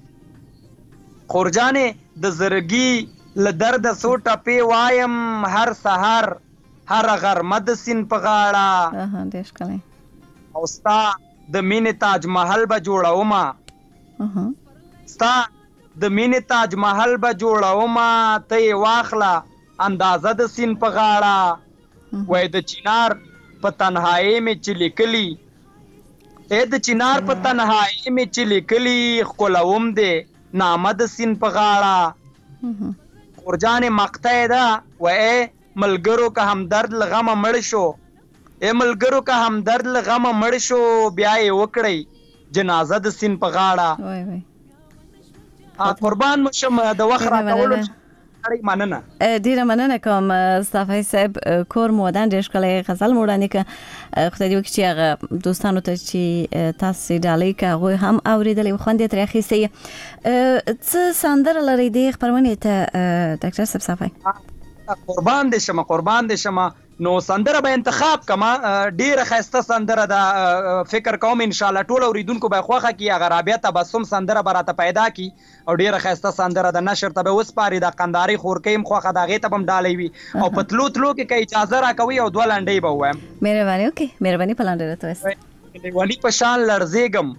خورجانې د زړګي له درده څو ټپې وایم هر سهار هر غرمه د سین په غاړه او ستا د مینې تاج محل به جوړومه ستا د مینې تاج محل به جوړومه ته یې واخله اندازه د سین په غاړه وای د چنار په تنهایی مې چې لیکلي اے د چنار په تنهایی مې چې لیکلي ښکلوم دې نامه د سین په غاړه خورجانې مقطع ده وای ملګرو که همدرد له غمه مړ شو اے ملګرو که همدرد له غمه مړ شو بیا یې وکړئ جنازه د سین په غاړه وای وای قربان مشم د وخت راکولو مننه ډیره مننه کوم صفای صاحب کور مودان ډیر ښکلی غزل مو وړاندې کړه خدای دې وکړي چې هغه دوستانو ته چې تاسې ډالۍ که هغوی هم اورېدلې وي خوند یې ترې اخیستی څه سندره لرئ دې خپرونې ته ډاکټر صاحب صفای قربان دې شمه قربان دې شمه نو سندره به انتخاب کما ډیره ښایسته سندره ده فکر کوم ان شاء الله ټول اوریدونکو به خوښه کړي هغه رابعه تبسم سندره به راته پیدا کړي او ډیره ښایسته سندره ده نشر ته به وسپاري د قنداري خورکۍ هم خوښه د هغې ته به هم ډالۍ وي او په تلو تلو کې که اجازه راکوي او دوه لنډۍ به ووایم مهرباني وکړئ مهرباني په لنډۍ راته ووایاست لیوني په شان لړزېږم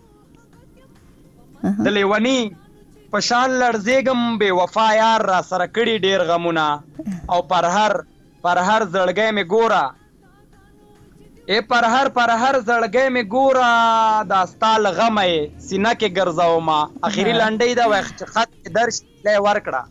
د لیوني په شان لړزېږم بې وفا یار را سره کړي ډېر غمونه او پر هر پر هر زړګی مې ګوره اے پر هر پر هر زړګی مې ګوره دا ستا له غمه یې سینه کې ګرځومه اخري لنډۍ ده وایي چې خط مې درشي تیلی ورکړه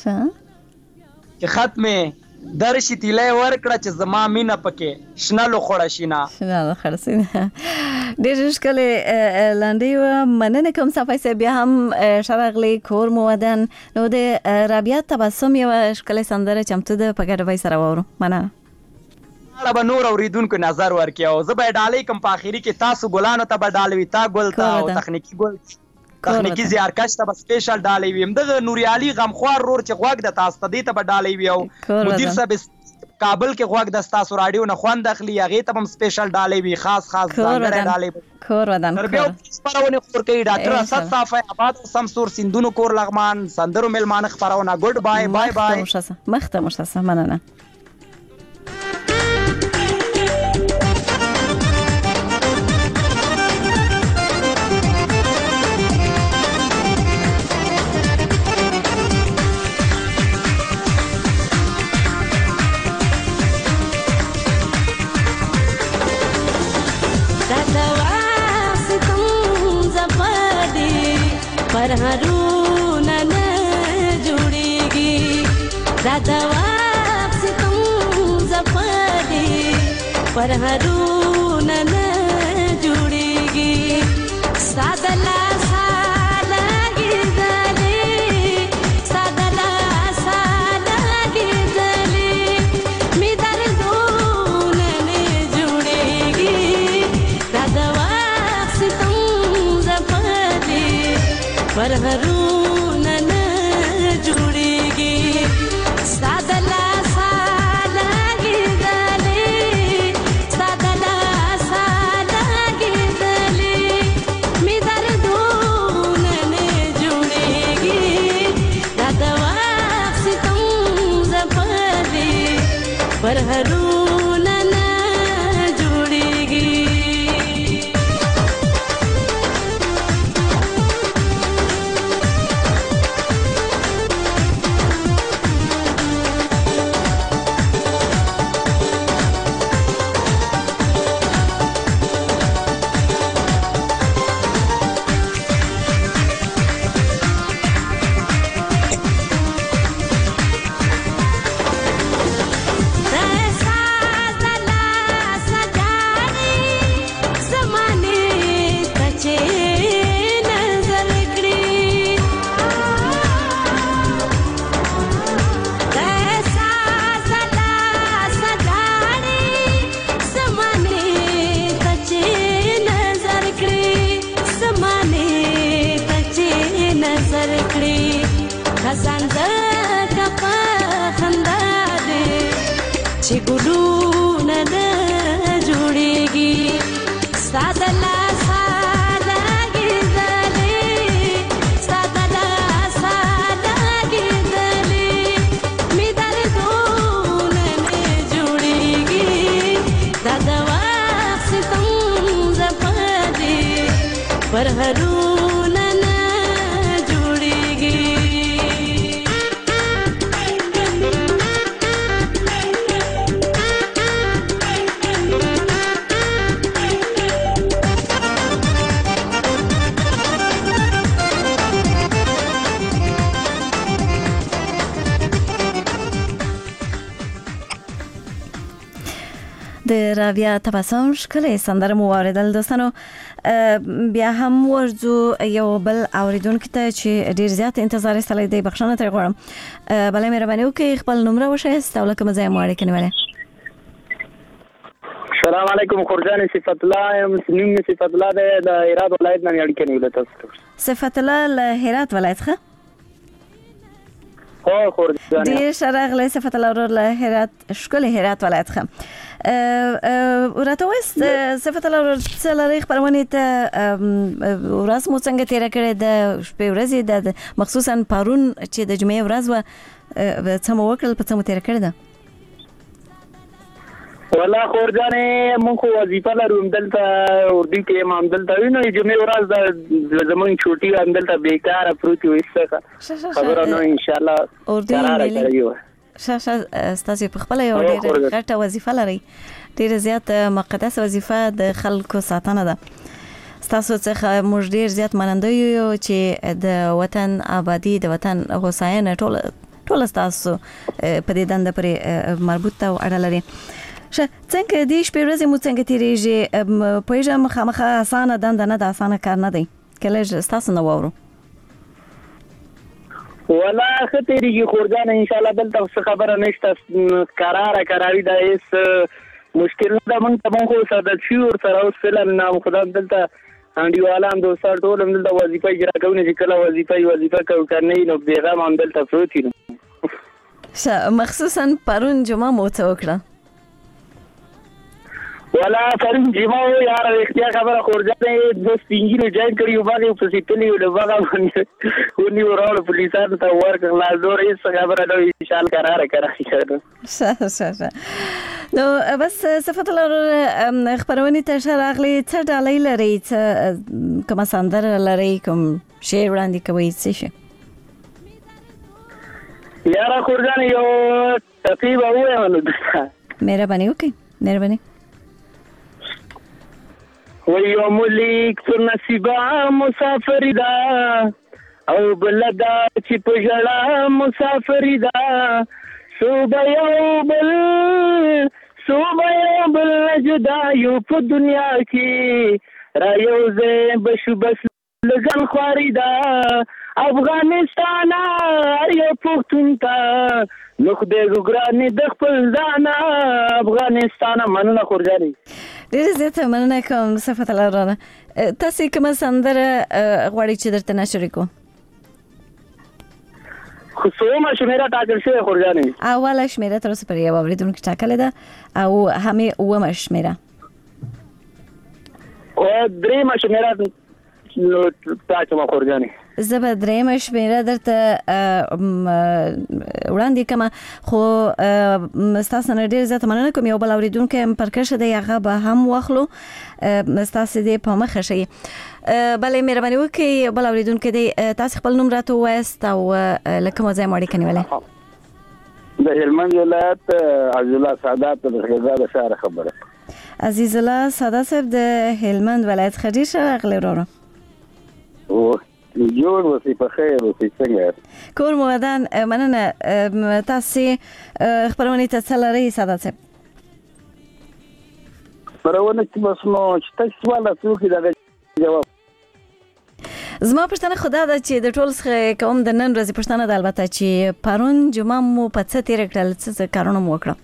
چې خط مې درشي تیلی ورکړه چې زما مینه پکې شنه لوخوړه شینه شنه لوخوړه شینه ډېر ښکلې لنډۍ وه مننه کوم صفای صاحب بیا هم ښه راغلی کور مو ودان نو د رابعه تبسم یوه ښکلې سندره چمتو ده په ګډه به یې سره واورو مننه اړه به نور اوریدونکو نظر ورکړي او زه به یې ډالۍ کوم په اخري کې تاسو ګلانو ته به ډالوي تا ګل ته او تخنیکي ګل تخنیکي زیارکش ته به سپیشل ډالۍ وي همدغه نوري علي غمخوار رور چې غوږ د تاسو ته دې ته به ډالۍ وي او مدیر صاحب کابل کې غوږ د ستاسو راډیو نه خوند اخلي هغې ته به هم سپیشل ډالۍ وي خاص خاص ځانګړی ډالۍ کور ودان تر بیا خپرونې خپور کوي ډاکټر اسد صافی آباد او سمسور سیندونو کور لغمان سندرو میلمانه خپرونه ګډ بای بای بای مخ ته مشخصه مننه पर हरूना न जुड़ेगी दादावाप से तुम जफादी पर हरूना न जुड़ेगी सादला साला गिरदले सादला साला गिरदले मिदर दून न जुड़ेगी दादावाप से तुम जफादी पर हरूना न जुड़ेगी सादला साला गिरदले सादला साला गिरदले मिदर दून न जुड़ेगी दादवा से तुम जफादी पर हरूना न जुड़ेगी ګلونه نه جوړیږي ساده لاسه لګېدلې ساده لاسه لګېدلې مې دردونه نه جوړیږي دا د وخت ستم زپه دي پر هرونه نه جوړیږي د راویا تبسم ښکلې سندره مو واورېدل دوستانو. بیا هم ورځو یو بل اوریدونکي ته چې ډېر زیات انتظار یې سلی دی بخښنه ترې غواړم. بله مهرباني وکړئ خپل نومره وښایاست او له کومه ځایه مو اړیکه نیولې. السلام علیکم خورجان صفت الله یم. نوم مې صفت الله دی د هرات ولایت نه مې اړیکه نیولې تاسو. صفت الله له هرات ولایت ښه؟ هو خورجان ډېر ښه راغلی صفت الله ورور له هرات ښکلې هرات ولایت ښه. راته وایست صفت الله ورور څه لرئ خپرونې ته ورځ مو څنګه تېره کړې د شپې ورځې د مخصوصا پرون چې د جمعې ورځ وه څه مو وکړل په څه مو تېره کړې ده؟ والله خورجانې مونږ خو وظیفه لرو همدلته اردو کې یم همدلته وي نو جمعې ورځ د زمونږ چوټي همدلته بېکاره پروت یو هېڅ خبره نه انشاءالله قراره کوي. ښه ښه ستاسو په خپله یو ډېره غټه وظیفه لرئ ډېره زیات مقدسه وظیفه د خلکو ساتنه ده. ستاسو څخه موږ ډېر زیات مننده یو چې د وطن آبادي د وطن هوساینه ټوله ټوله ستاسو په دې دنده پورې مربوط ده او اړه لري. ښه څنګه دې شپې ورځې مو څنګه تېرېږي؟ پوهېږم خامخا اسانه دنده نه ده اسانه کار نه دی که لږ ستاسو نه واورو. والله ښه تېرېږي خورجانه انشاءالله دلته څه خبره نشته کراره کراري ده هېڅ مشکل نه ده. مونږ ته مونږ خو عادت شوي ورسره اوس فعلا خو دلته انډیوالان دوستان ټول همدلته وظیفه اجرا کوو چې کله وظیفه یې وظیفه کوو که نه وي نو بېغم همدلته پروت وي. ښه مخصوصا پرون جمعه مو څه وکړه؟ والا پرون جمعه و یار رښتیا خبره خورجانې دوه سپین ږیرو جاین کړي یو باغ یې پسې تللي وو له باغه باندې ونیو راوړو پولیسانو ته ورکړل نور هېڅ خبره نه وي انشاءالله کراره کراري کړو. ښه ښه ښه نو بس صفت الله ورور خپرونې ته ښه راغلې. څه ډالۍ لرئ؟ څه کومه سندره لرئ؟ کوم شعر وړاندې کوئ؟ څه شی؟ یاره خورجانې یو ټپې به ووایم نو درته مهرباني وکړئ مهرباني. و یو ملیک پر نصیبه مسافری ده او بل دا چې په ژړا مسافری ده صوبه یو بل صوبه یو بل جدا یو په دنیا کې را یو ځای بشو بس لګن خواري ده افغانستان یو پښتون ته نو خدای ګرانې د خپل ځانه افغانستان. مننه خورجانې ډېره زیاته مننه کوم صفت الله وراره. تاسې کومه سندره غواړئ چې درته نشر کړو؟ خو څومره شمېره ټاکل شوې خورجانې؟ اوله شمېره تر اوسه پورې یو اورېدونکي ټاکلې ده او همې اومه شمېره او درېیمه شمېره ټاکم خورجانې. زه به درېیمه شمېره درته وړاندې کړم خو ستاسو نه ډېر زیاته مننه کوم. یو بل اورېدونکی پر کرښه دی هغه به هم واخلو ستاسې دې په مخه ښیي. بلې مهرباني وکړئ یو بل اورېدونکی دی تاسې خپل نوم راته ووایاست او له کومه ځایه مو اړیکه نیولې؟ د هلمند ولایت عزیز الله سادات د خزاده شهر خبره. عزیز الله سادات صاحب د هلمند ولایت څخه ډېر ښه راغلی وراره. جوړ اوسئ په خیر اوسئ څنګه کور مو ودان. مننه. تاسې خپرونې ته څه لرئ سادات صاحب؟ خپرونه کې بس نو چې تاسو سوال راته وکړئ دغه جواب. زما پوښتنه خو دا ده چې د ټولو څخه کوم د نن ورځې پوښتنه ده البته چې پرون جمعه مو په څه تېره کړل څه څه کارونه مو وکړه؟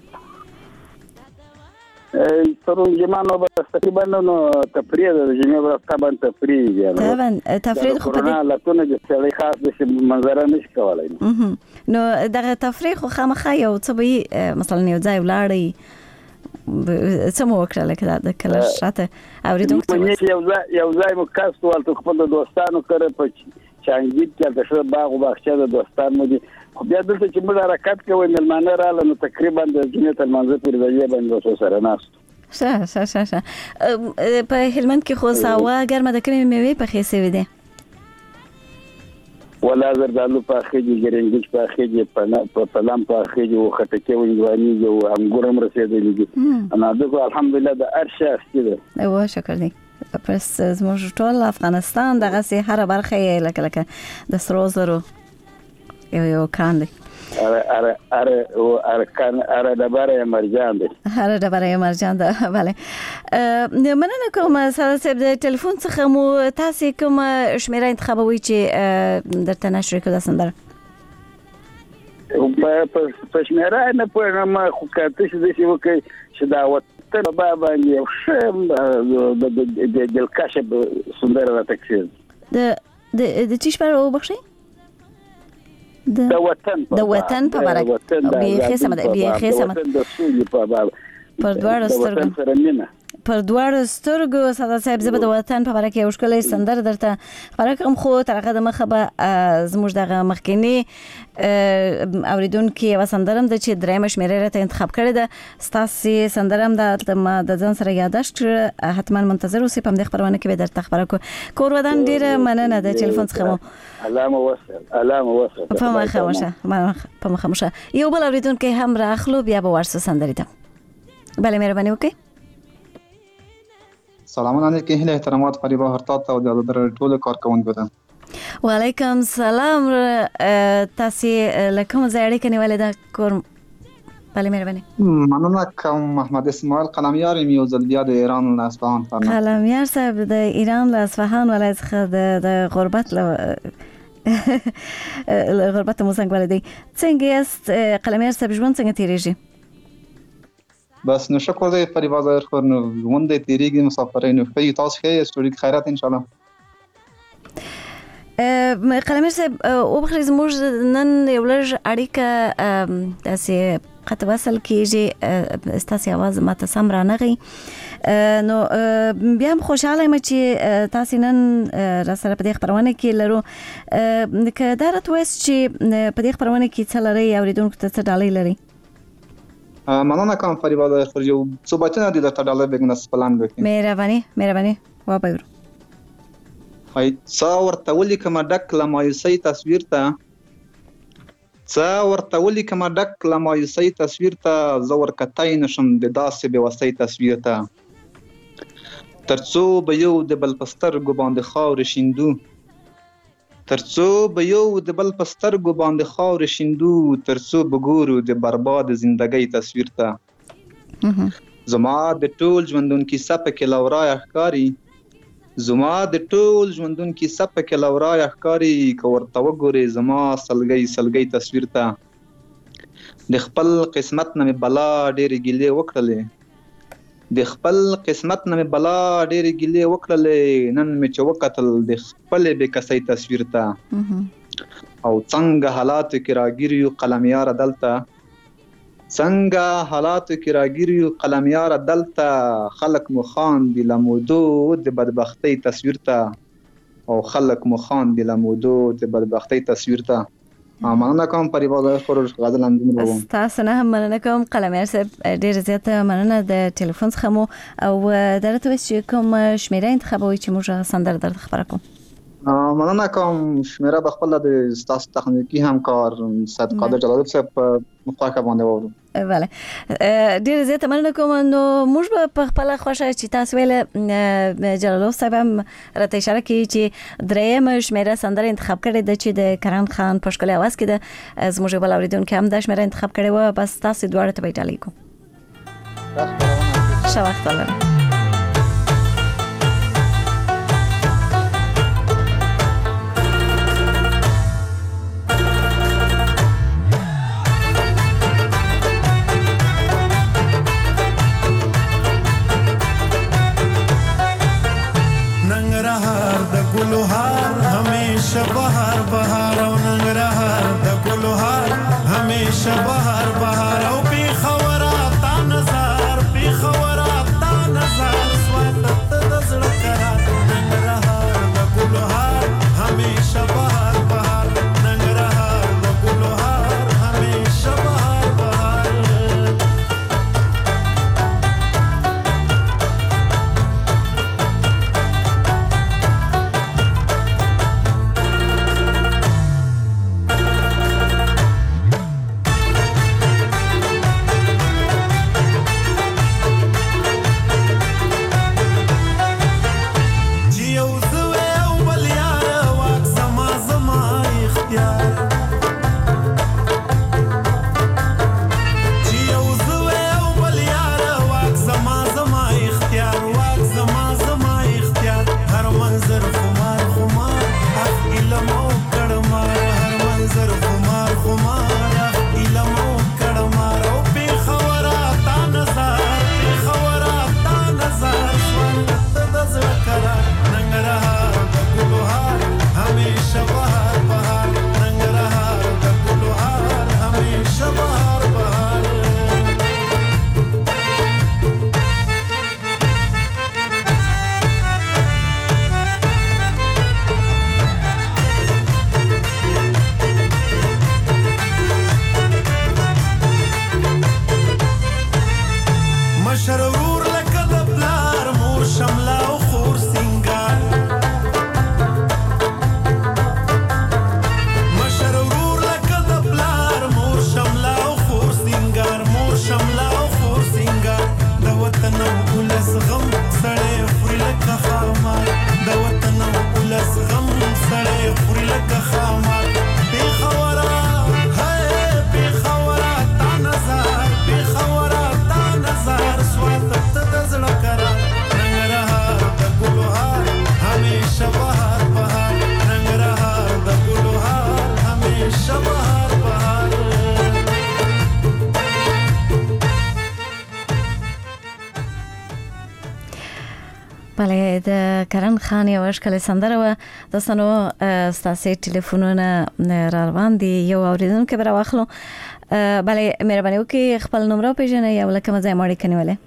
پرون جمعه نو بس تقریبا نو تفریح د جمعې ورځ طبعا تفریح دی. طبعا تفریح خو په دې لکونه چې سړی خاص د منظره نشي کولی نو دغه تفریح خو خامخا یو څه به مثلا یو ځای ولاړئ څه مو وکړه لکه د کله شاته اوریدونکو ته یو ځای یو ځای مو کاست ولته خپل دوستانو کړه په چانګیت کې د ښه باغ او باغچه د دوستانو دي خو بیا دلته چې موږ حرکت کوو ملمانه رااله نو تقریبا د جنې تر منځ پورې د یې باندې سره ناست شه شه شه شه په هلمند کې خو ساوا ګرمه د کومې میوې پخې سوي دي ولا زردالو پاخه دي ګرنګچ پاخه دي په پلام پاخه دي او خټکه وینځواني او انګورم رسېدلي دي انا دغه الحمدلله د ارشه استده او شکر دی پس زموږ ټول افغانستان دغه سي هر برخه یې لکه لکه د سرو زرو یو یو کان دی اره اره اره اره کان اره د باره مرجان دی اره د باره مرجان ده بله مننه کوم ساده صاحب د ټلیفون څخه مو تاسو کوم شمیره انتخابوي چې درته نشر کړو د سندره په شمیره نه په ما خو کاته چې د وکي چې دا وطن بابا یو شم د دلکشه سندره راټکسي د د چی شپه وبخشي د وطن د وطن په اړه به سم د به سم د سولې په اړه پر دواړو سترګو پر دواړو سترګو ساده صاحب زه د وطن په اړه کې یو ښکلی سندره درته خبره کوم خو ترغه د مخه به زموږ دغه مخکینی اوریدونکو یو سندره د چې درېم شمیره راته انتخاب کړی ده ستاسو سندره د د ځان سره یاداشت حتما منتظر اوسئ په دې خبرونه کې به درته خبره کوم کور ودان ډیره مننه د ټلیفون څخه مو علامه وصل علامه وصل په مخه مشه په مخه مشه یو بل اوریدونکو هم راخلو بیا به ورسره سندره ده بله مهرباني وکړئ سلامونه علیکم هله احترامات فریبا هرتا ته د در ټول کارکونکو ته وعلیکم سلام تاسو لکه زړی کني ولې کور بله مهرباني مننه کوم محمد اسماعیل قلمیار میو زلبیا د ایران له اصفهان فرمان قلمیار صاحب د ایران له اصفهان ولایت څخه د غربت له غربت مو څنګه ولدي څنګه است قلمیار صاحب ژوند څنګه تیریږي بس نو شکر دی فریبا ظاهر خور نو ژوند تیریږي مسافرین نو په تاسو کې ستوري خیرات ان شاء الله قلمیر صاحب او بخیر زموږ نن یو لږ اړیکه تاسو قطع وصل کیږي ستاسو आवाज ماته سم را نغی نو بیا هم خوشاله یم چې تاسو نن را سره په دې خبرونه کې لرو که دا راته وایي چې په دې خبرونه کې څه لري اوریدونکو ته څه ډالۍ لري مننه کوم فریبا د خپل یو څو بچنه دي درته ډالۍ بګنس پلان وکړي مهرباني مهرباني وابایور وای څا ورته ولي کوم ډک لمایوسي تصویر ته څا ورته ولي کوم ډک لمایوسي تصویر ته زور کتای نشم د داسې به وسي تصویر ته ترڅو به یو د بل پستر ګو باندې خاور شیندو ترڅو به یو د بل پستر ګو باندې خاور شیندو ترڅو به ګورو د برباد زندګۍ تصویر ته زما د ټول ژوندون کیسه پکې لورای ښکاری زما د ټول ژوندون کیسه پکې لورای ښکاری که ورته وګورې زما سلګۍ سلګۍ تصویر ته د خپل قسمت نه بلا ډېرې ګیلې وکړلې د خپل قسمت نه بلا ډېرې ګیلې وکړلې نن مې چې وکتل د خپلې بې کسۍ تصویر ته او څنګه حالاتو کې راګیر یو قلمیار دلته څنګه حالاتو کې راګیر یو قلمیار دلته خلک مو خاندي له مودو د بدبختۍ تصویر ته او خلک مو خاندي له مودو د بدبختۍ تصویر ته مننه کوم پریبا د خور غزل اندین ووم تاسو نه هم مننه کوم قلمیر صاحب ډیر زیاته مننه د ټلیفون څخه مو او درته چې کوم شمیره انتخابوي چې موږ سندر در خبره کوم مننه کوم شمیره په خپل د تاسو تخنیکی همکار صد قادر جلال صاحب مخاطب باندې وورم بله ډیر زیاته مننه کوم نو موږ په خپل خوښه چې تاسو ویل جلال صاحب هم راته اشاره کوي چې درېم شمیره سندره انتخاب کړې ده چې د کرن خان په ښکلي اواز کې ده زموږ بل اوریدونکو هم دا شمیره انتخاب کړې و بس تاسو دواړه ته ډالۍ کوم ښه وخت ولرئ بهار بهار او ننګرهار د ګلوهار همیشه بهار بهار او بي خبره تا نظر بي بله د کرن خان یو اشکال سندره و دوستانو ستاسو ټلیفونونه را روان دي یو اوریدونکو بر واخلو بله مهرباني وکړئ خپل نمبر پیژنئ او لکه مزه ماړی کنیواله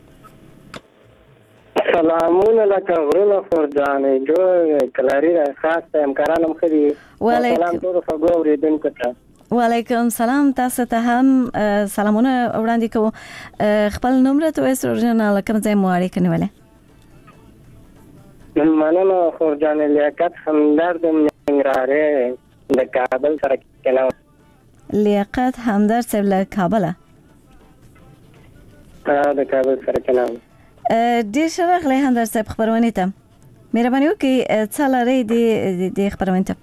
سلامونه لکه غرونه فرجانې جو کلاری خاص همکارانم خري سلام ټول فغو اوریدونکو ته وعلیکم سلام تاسو ته هم سلامونه وړاندې کوم خپل نمبر ته وسرجنه لکه مزه ماړی کنیواله مننه خورجان لیاقت همدرد ننګرهار د کابل سره کېناو لیاقت همدرد صاحب له کابل د کابل سره کېناو ډیر شرغله همدرد صاحب خبرونه ته مهرباني وکړئ څه لري د د خبرونه ته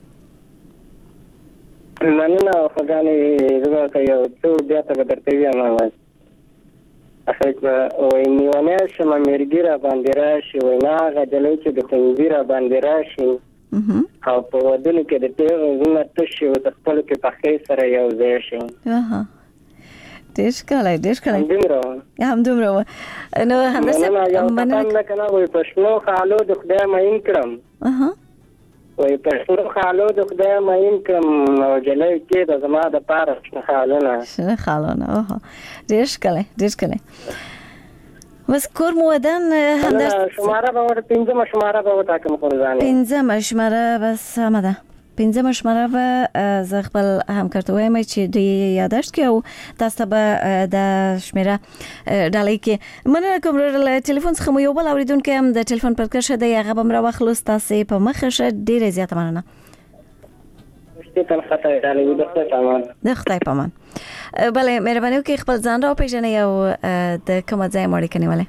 مننه خورجان زه ته یو څو بیا ته درته وایم اخر وای نیونه شمه مرګی را باندې راشي وای نه غجلې چې د تنګی را باندې راشي او په ودونو کې د تیغ زونه تشي او د خپل کې پخې سره یو ځای شي اها دیش کله دیش کله دومره هم دومره نو هندسه مننه نه کنه وای پښنو خالو د خدای ماین کړم اها وای پښنو خالو د خدای ماین کړم او جلې کې د زما د پاره خالونه شنه خالونه اوه دیش کله دیش کله بس کور مودن هندسه شماره به ور پنځه شماره به وتا کوم قرزانه پنځه شماره بس آمده پنځه شماره به ز خپل همکارته وایم چې دوی یاداشت کې او تاسو به د شمیره ډالۍ کې مننه کوم له ټلیفون څخه مو یو بل اوریدونکو هم د ټلیفون پر کرشه دی هغه به مر واخلوس تاسو په مخه شه ډیره زیاته مننه د خدای پامان بله مهرباني وکړئ خپل ځان را وپېژنئ او د کومه ځای مو اړیکه نیولې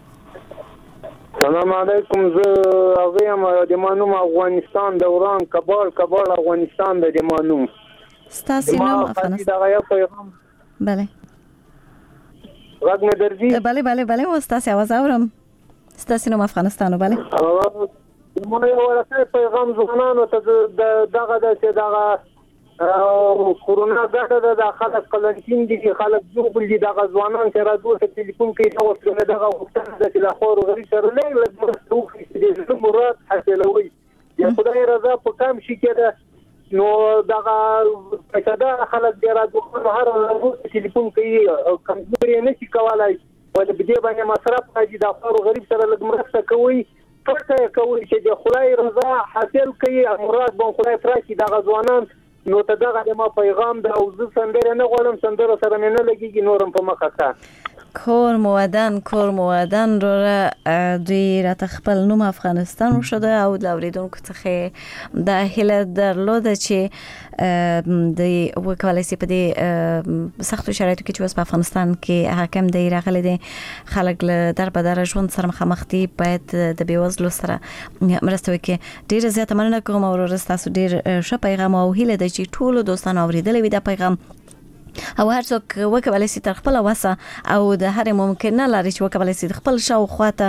سلام علیکم زه هغه یم د مانوم افغانستان دوران کابل کابل افغانستان د مانوم ستاسو نوم افغانستان دا یو پیغام بله راګ مې درځي بله بله بله و ستاسو आवाज اورم ستاسو نوم افغانستان بله مو یو ورته پیغام ځوانانو ته دغه د دغه کورونا ګټه د خلک قلنټین دي خلک جوړ دي دغه ځوانان چې راځي چې ټلیفون کوي دا وسره دغه وختونه د لاخور غری سره نه لږ د مراد حاصلوي یا خدای رضا په کم شي کېده نو دغه پښدا خلک دی راځي هر ورځ ټلیفون کوي کمزوري نه شي کولای ولې بده باندې مصرف کوي د خور غریب سره لږ مرسته کوي پټه کوي چې د خدای رضا حاصل کوي مراد بون خدای فراشي دغه ځوانان نو ته دغه ما پیغام د اوزه سندره نه غواړم سندره سره نه لګيږي نورم په مخه کا کور مودن کور مودن رو دوی را تخپل نوم افغانستان شده او د اوریدونکو څخه د هله درلوده چې د وکالت په دې سختو شرایطو کې چې اوس په افغانستان کې حاکم دی راغلي دي خلک له در په در ژوند سره مخامخ دي باید د بیوزلو سره مرسته وکړي ډیر زیات مننه کوم او تاسو ډیر ښه پیغام او هله د چې ټول دوستان اوریدل وي دا پیغام او هر څوک وکولای شي تر خپل وسه او د هر ممکنه لاري چې وکولای شي خپل شاو خواته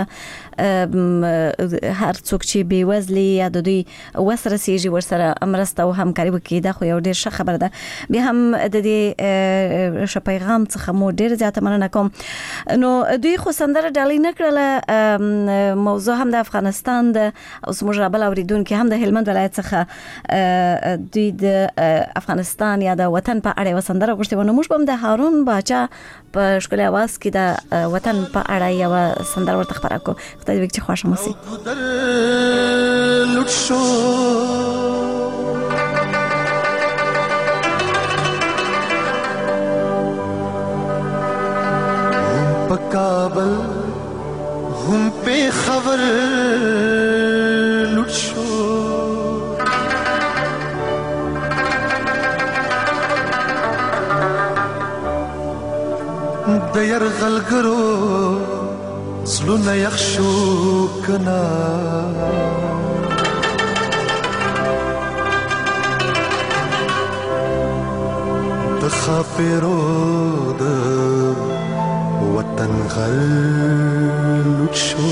هر څوک چې بي وزلي یا د دوی وسره سيږي ورسره امرسته او همکاري وکړي دا خو یو ډیر ښه خبره ده به هم د دې ش پیغام څخه مو ډیر زیاته مننه کوم نو دوی خو سندره ډالۍ نکړله موضوع هم د افغانستان د اوس موږ بل اوریدونکو هم د هلمند ولایت څخه دوی د افغانستان یا د وطن په اړه وسندره غوښتي نو موږ هم د هارون باچا په ښکلي आवाज کې د وطن په اړه یو سندره ورته خبره کو خدای دې چې خوښه مو سي لوټ شو په کابل هم په خبر لوټ شو د يرغلګرو زلونه يخشو کنا د خاپیرو د وطن غل لوټ شو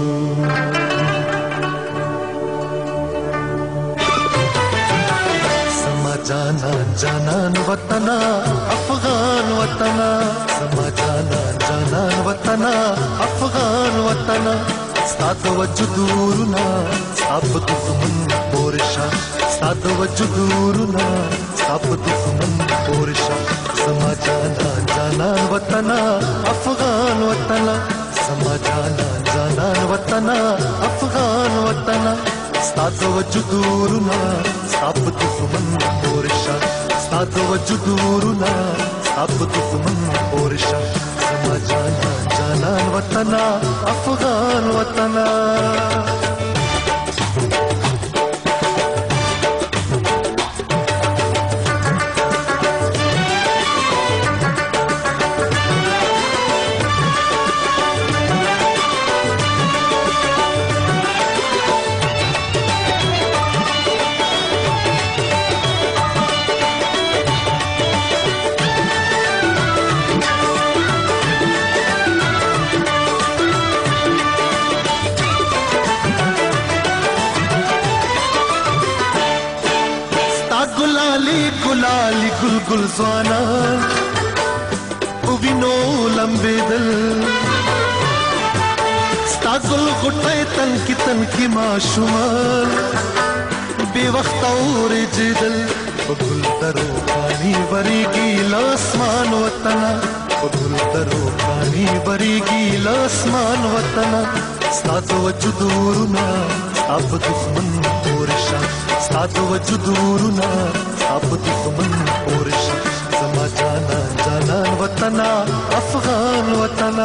سما جانا جانان وطنا افغان وطنا سما جانا جانان وطنا افغان وطنا ستا ستاد وجودورنا اب دښمن پورشا ستاد وجودورنا اب دښمن پورشا سما جانا جانا وطن افغان وطن سما جانا جانا وطن افغان وطن ستاد وجودورنا اب دښمن پورشا ستاد وجودورنا اب دښمن پورشا سما جانا جانا وطن افغان وطن गुलाली गुल गुल ज़वाना उविनो लंबे दिल स्ता गुल गुटे तन की तन की माशुमाल बेवक्त और जिदल गुल दरो पानी बरीगी लासमान वतना गुल दरो पानी बरीगी लासमान वतना स्ता वजुदूरना अब दुश्मन पोरशा स्ता वजुदूरना अब दुश्मन पोरशा समा जाना जाना वतना अफगान वतना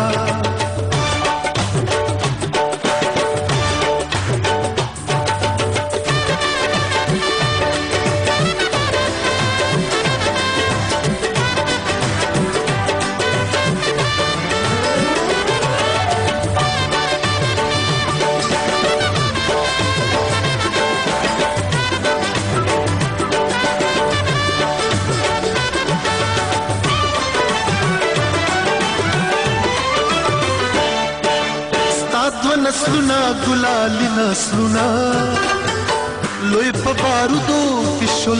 नस्लुना गुलाली नस्लुना लोई पबारुदो किशुल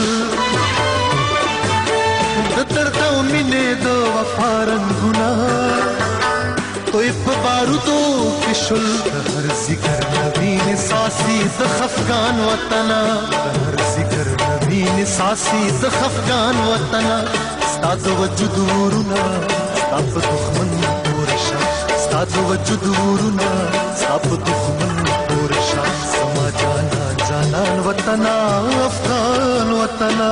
दतरता मिने दो वफारंगुना तोई पबारुदो किशुल हर जिगर नवीन सासी द खफगान वतना हर जिगर नवीन सासी द खफगान वतना स्ताद वजुदूरना अब दुश्मन पोरशा स्ताद वजुदूरना अब दुश्मन पोरशा समा जाना जाना वतना अफगान वतना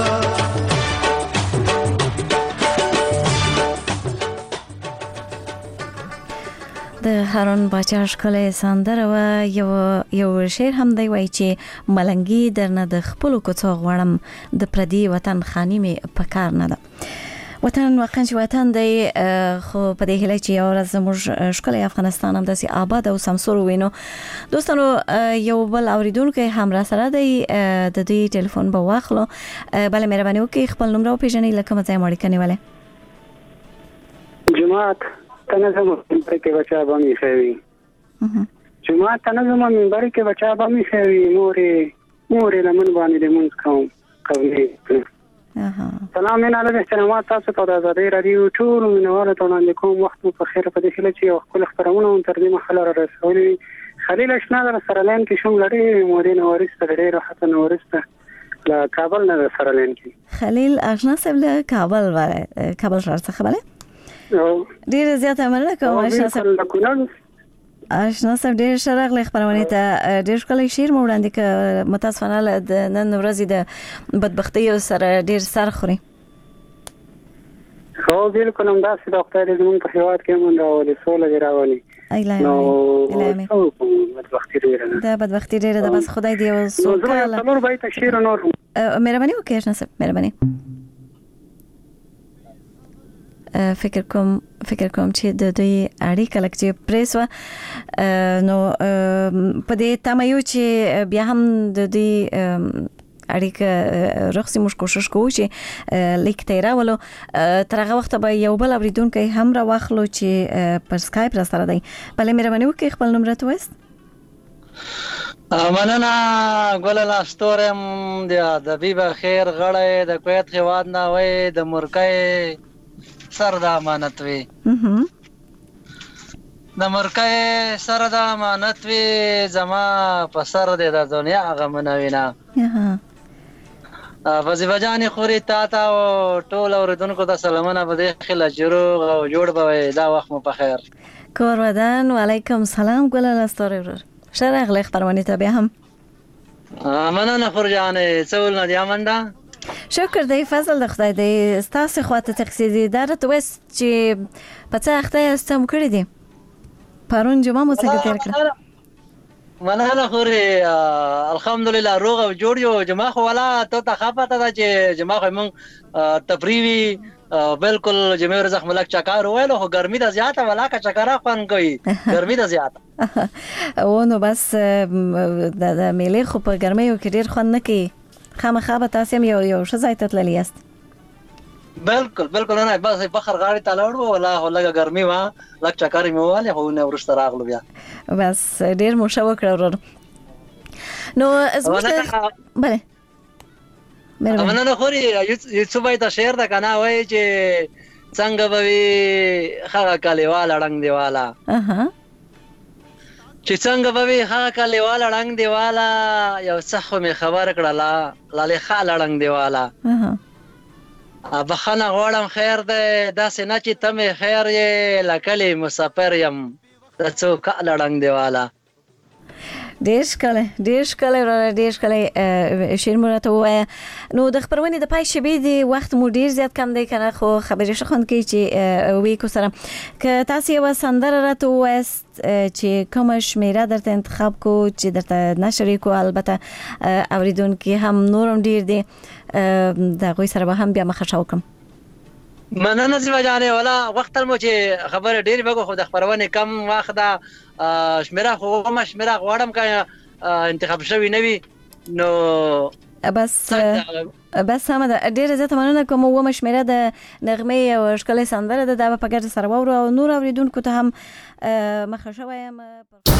د هارون باچا ښکلې سندره و یو یو شعر هم دی وایي چې ملنګي درنه د خپل کوڅو غوړم د پردي وطن خاني می پکار نه ده وطن واقعا چې وطن دی خو په دې هله چې یو ورځ زموږ ښکلی افغانستان هم داسې آباد او سمسور وینو دوستانو یو بل اوریدونکو هم را سره دی د دې ټلیفون به واخلو بل مهرباني وکړئ خپل نوم را وپېژنئ له کومه ځایه مو اړیکه نیولې جماعت تنظیم منبر کې بچا به می خوي جماعت تنظیم منبر کې بچا به می خوي مورې مورې لمن باندې د مونږ کوم کوي سلام علیکم احترامات تاسو ته د آزادۍ رادیو ټول منوال ته وړاندې کوم وخت مو په خیر په دې هیله چې یو خپل خبرونه تر دې مخاله را رسولي خلیل اشنا در سره لین کې شوم لري مورې نوارس ته ډېر راحت نوارس ته لا کابل نه سره لین کې خلیل اشنا صاحب له کابل وره کابل شهر څخه بله ډیر زیاته مننه کوم اشنا صاحب اشنا صاحب ډیر شرغله خبرونه ته ډیر کله شیر مو وړاندې ک متاسفانه د نن ورځې د بدبختی سره ډیر سر خوري خو بالکل هم داسې د خدای دې زموږ په هیواد کې مونږ راولي سوله دی راولي نو بدبختی ډیره ده بدبختی ډیره ده بس خدای دې وسوکاله نور به تشیر نور مهرباني وکړئ اشنا صاحب مهرباني فکر کوم فکر کوم چې د دوی اړیکه لکه چې پریس و نو په دې تمایو چې بیا هم د دوی اړیکه رخصي موږ کوشش کوو چې لیک ته راولو تر هغه وخت به یو بل اوریدونکو هم را واخلو چې پر سکایپ را سره دی بلې مهرباني وکړئ خپل نوم راته وایست مننه ګل لاستورم د بیبه خیر غړې د کویت هیواد نه وای د مرکې سر د امانت وي د مرکه سره د امانت وی زما په سر دی د دنیا غمونه وینا وظیفه جان خوري تا ته او ټول اوریدونکو ته سلامونه په دې خله جوړ او جوړ به دا وخت مو په خیر کور ودان و علیکم سلام ګل لاستوري ورور شرح لغ پروانه ته به هم مننه خور جان څول نه دی امنده شکر دی فضل د خدای دی ستاسو خواته تقصیدی درت وست چې پڅه اخته استم کړی دی پرون جمعه مو څنګه تیر کړ مننه خوري الحمدلله روغ او جوړ یو جمعه خو ولا ته ته خپته ده چې جمعه خو مونږ تفریوي بالکل جمعه رزق ملک چکار ویلو خو ګرمي د زیاته ولا کا چکر خوان کوي ګرمي د زیاته او نو بس د میلې خو په ګرمۍ کې ډیر خوان نه کوي خامخا به تاسو یو یو شزای ته تللی است بالکل بالکل نه بس بخر غاړي تلاړو ولا هلګه ګرمي وا لک چکر مې واله خو نه ورسته راغلو بیا بس ډیر مو شو کړو نو زموږ بله مېرمنه نه خوري یو څه وای ته شعر دا کنه وای چې څنګه به وي هغه کلیواله رنگ دیواله اها چې څنګه به وي هغه کلیواله رنگ دیواله یو څه خو می خبر کړه لاله خاله رنگ دیواله اها بخنه غواړم خیر ده داسې نه چې ته مې خیر یې لکلی مسافر یم د څو کاله رنگ دیواله ډیر ښکلی ډیر ښکلی وروره ډیر ښکلی شعر مو راته ووایه نو د خپرونې د پای شېبې د وخت مو ډیر زیات کم دی که نه خو خبرې ښه خوند کوي چې ویکو سره که تاسو یوه سندره راته ووایاست چې کومه شمېره درته انتخاب کو چې درته نشر یې کو البته اوریدونکي هم نور هم ډیر دي د هغوی سره به هم بیا مخه وکړم مننه زیبا جانې ولا وخت مو چې خبره ډېرې بګو خو د خپرونې کم وخت ده شمېره خو اومه شمېره غواړم که انتخاب شوي نه وي نو بس بس سمه ده ډېره زیاته مننه کوم اومه شمېره د نغمې یو ښکلې سندره ده دا به په ګډه سره واورو او نور اورېدونکو ته هم مخه شوی یم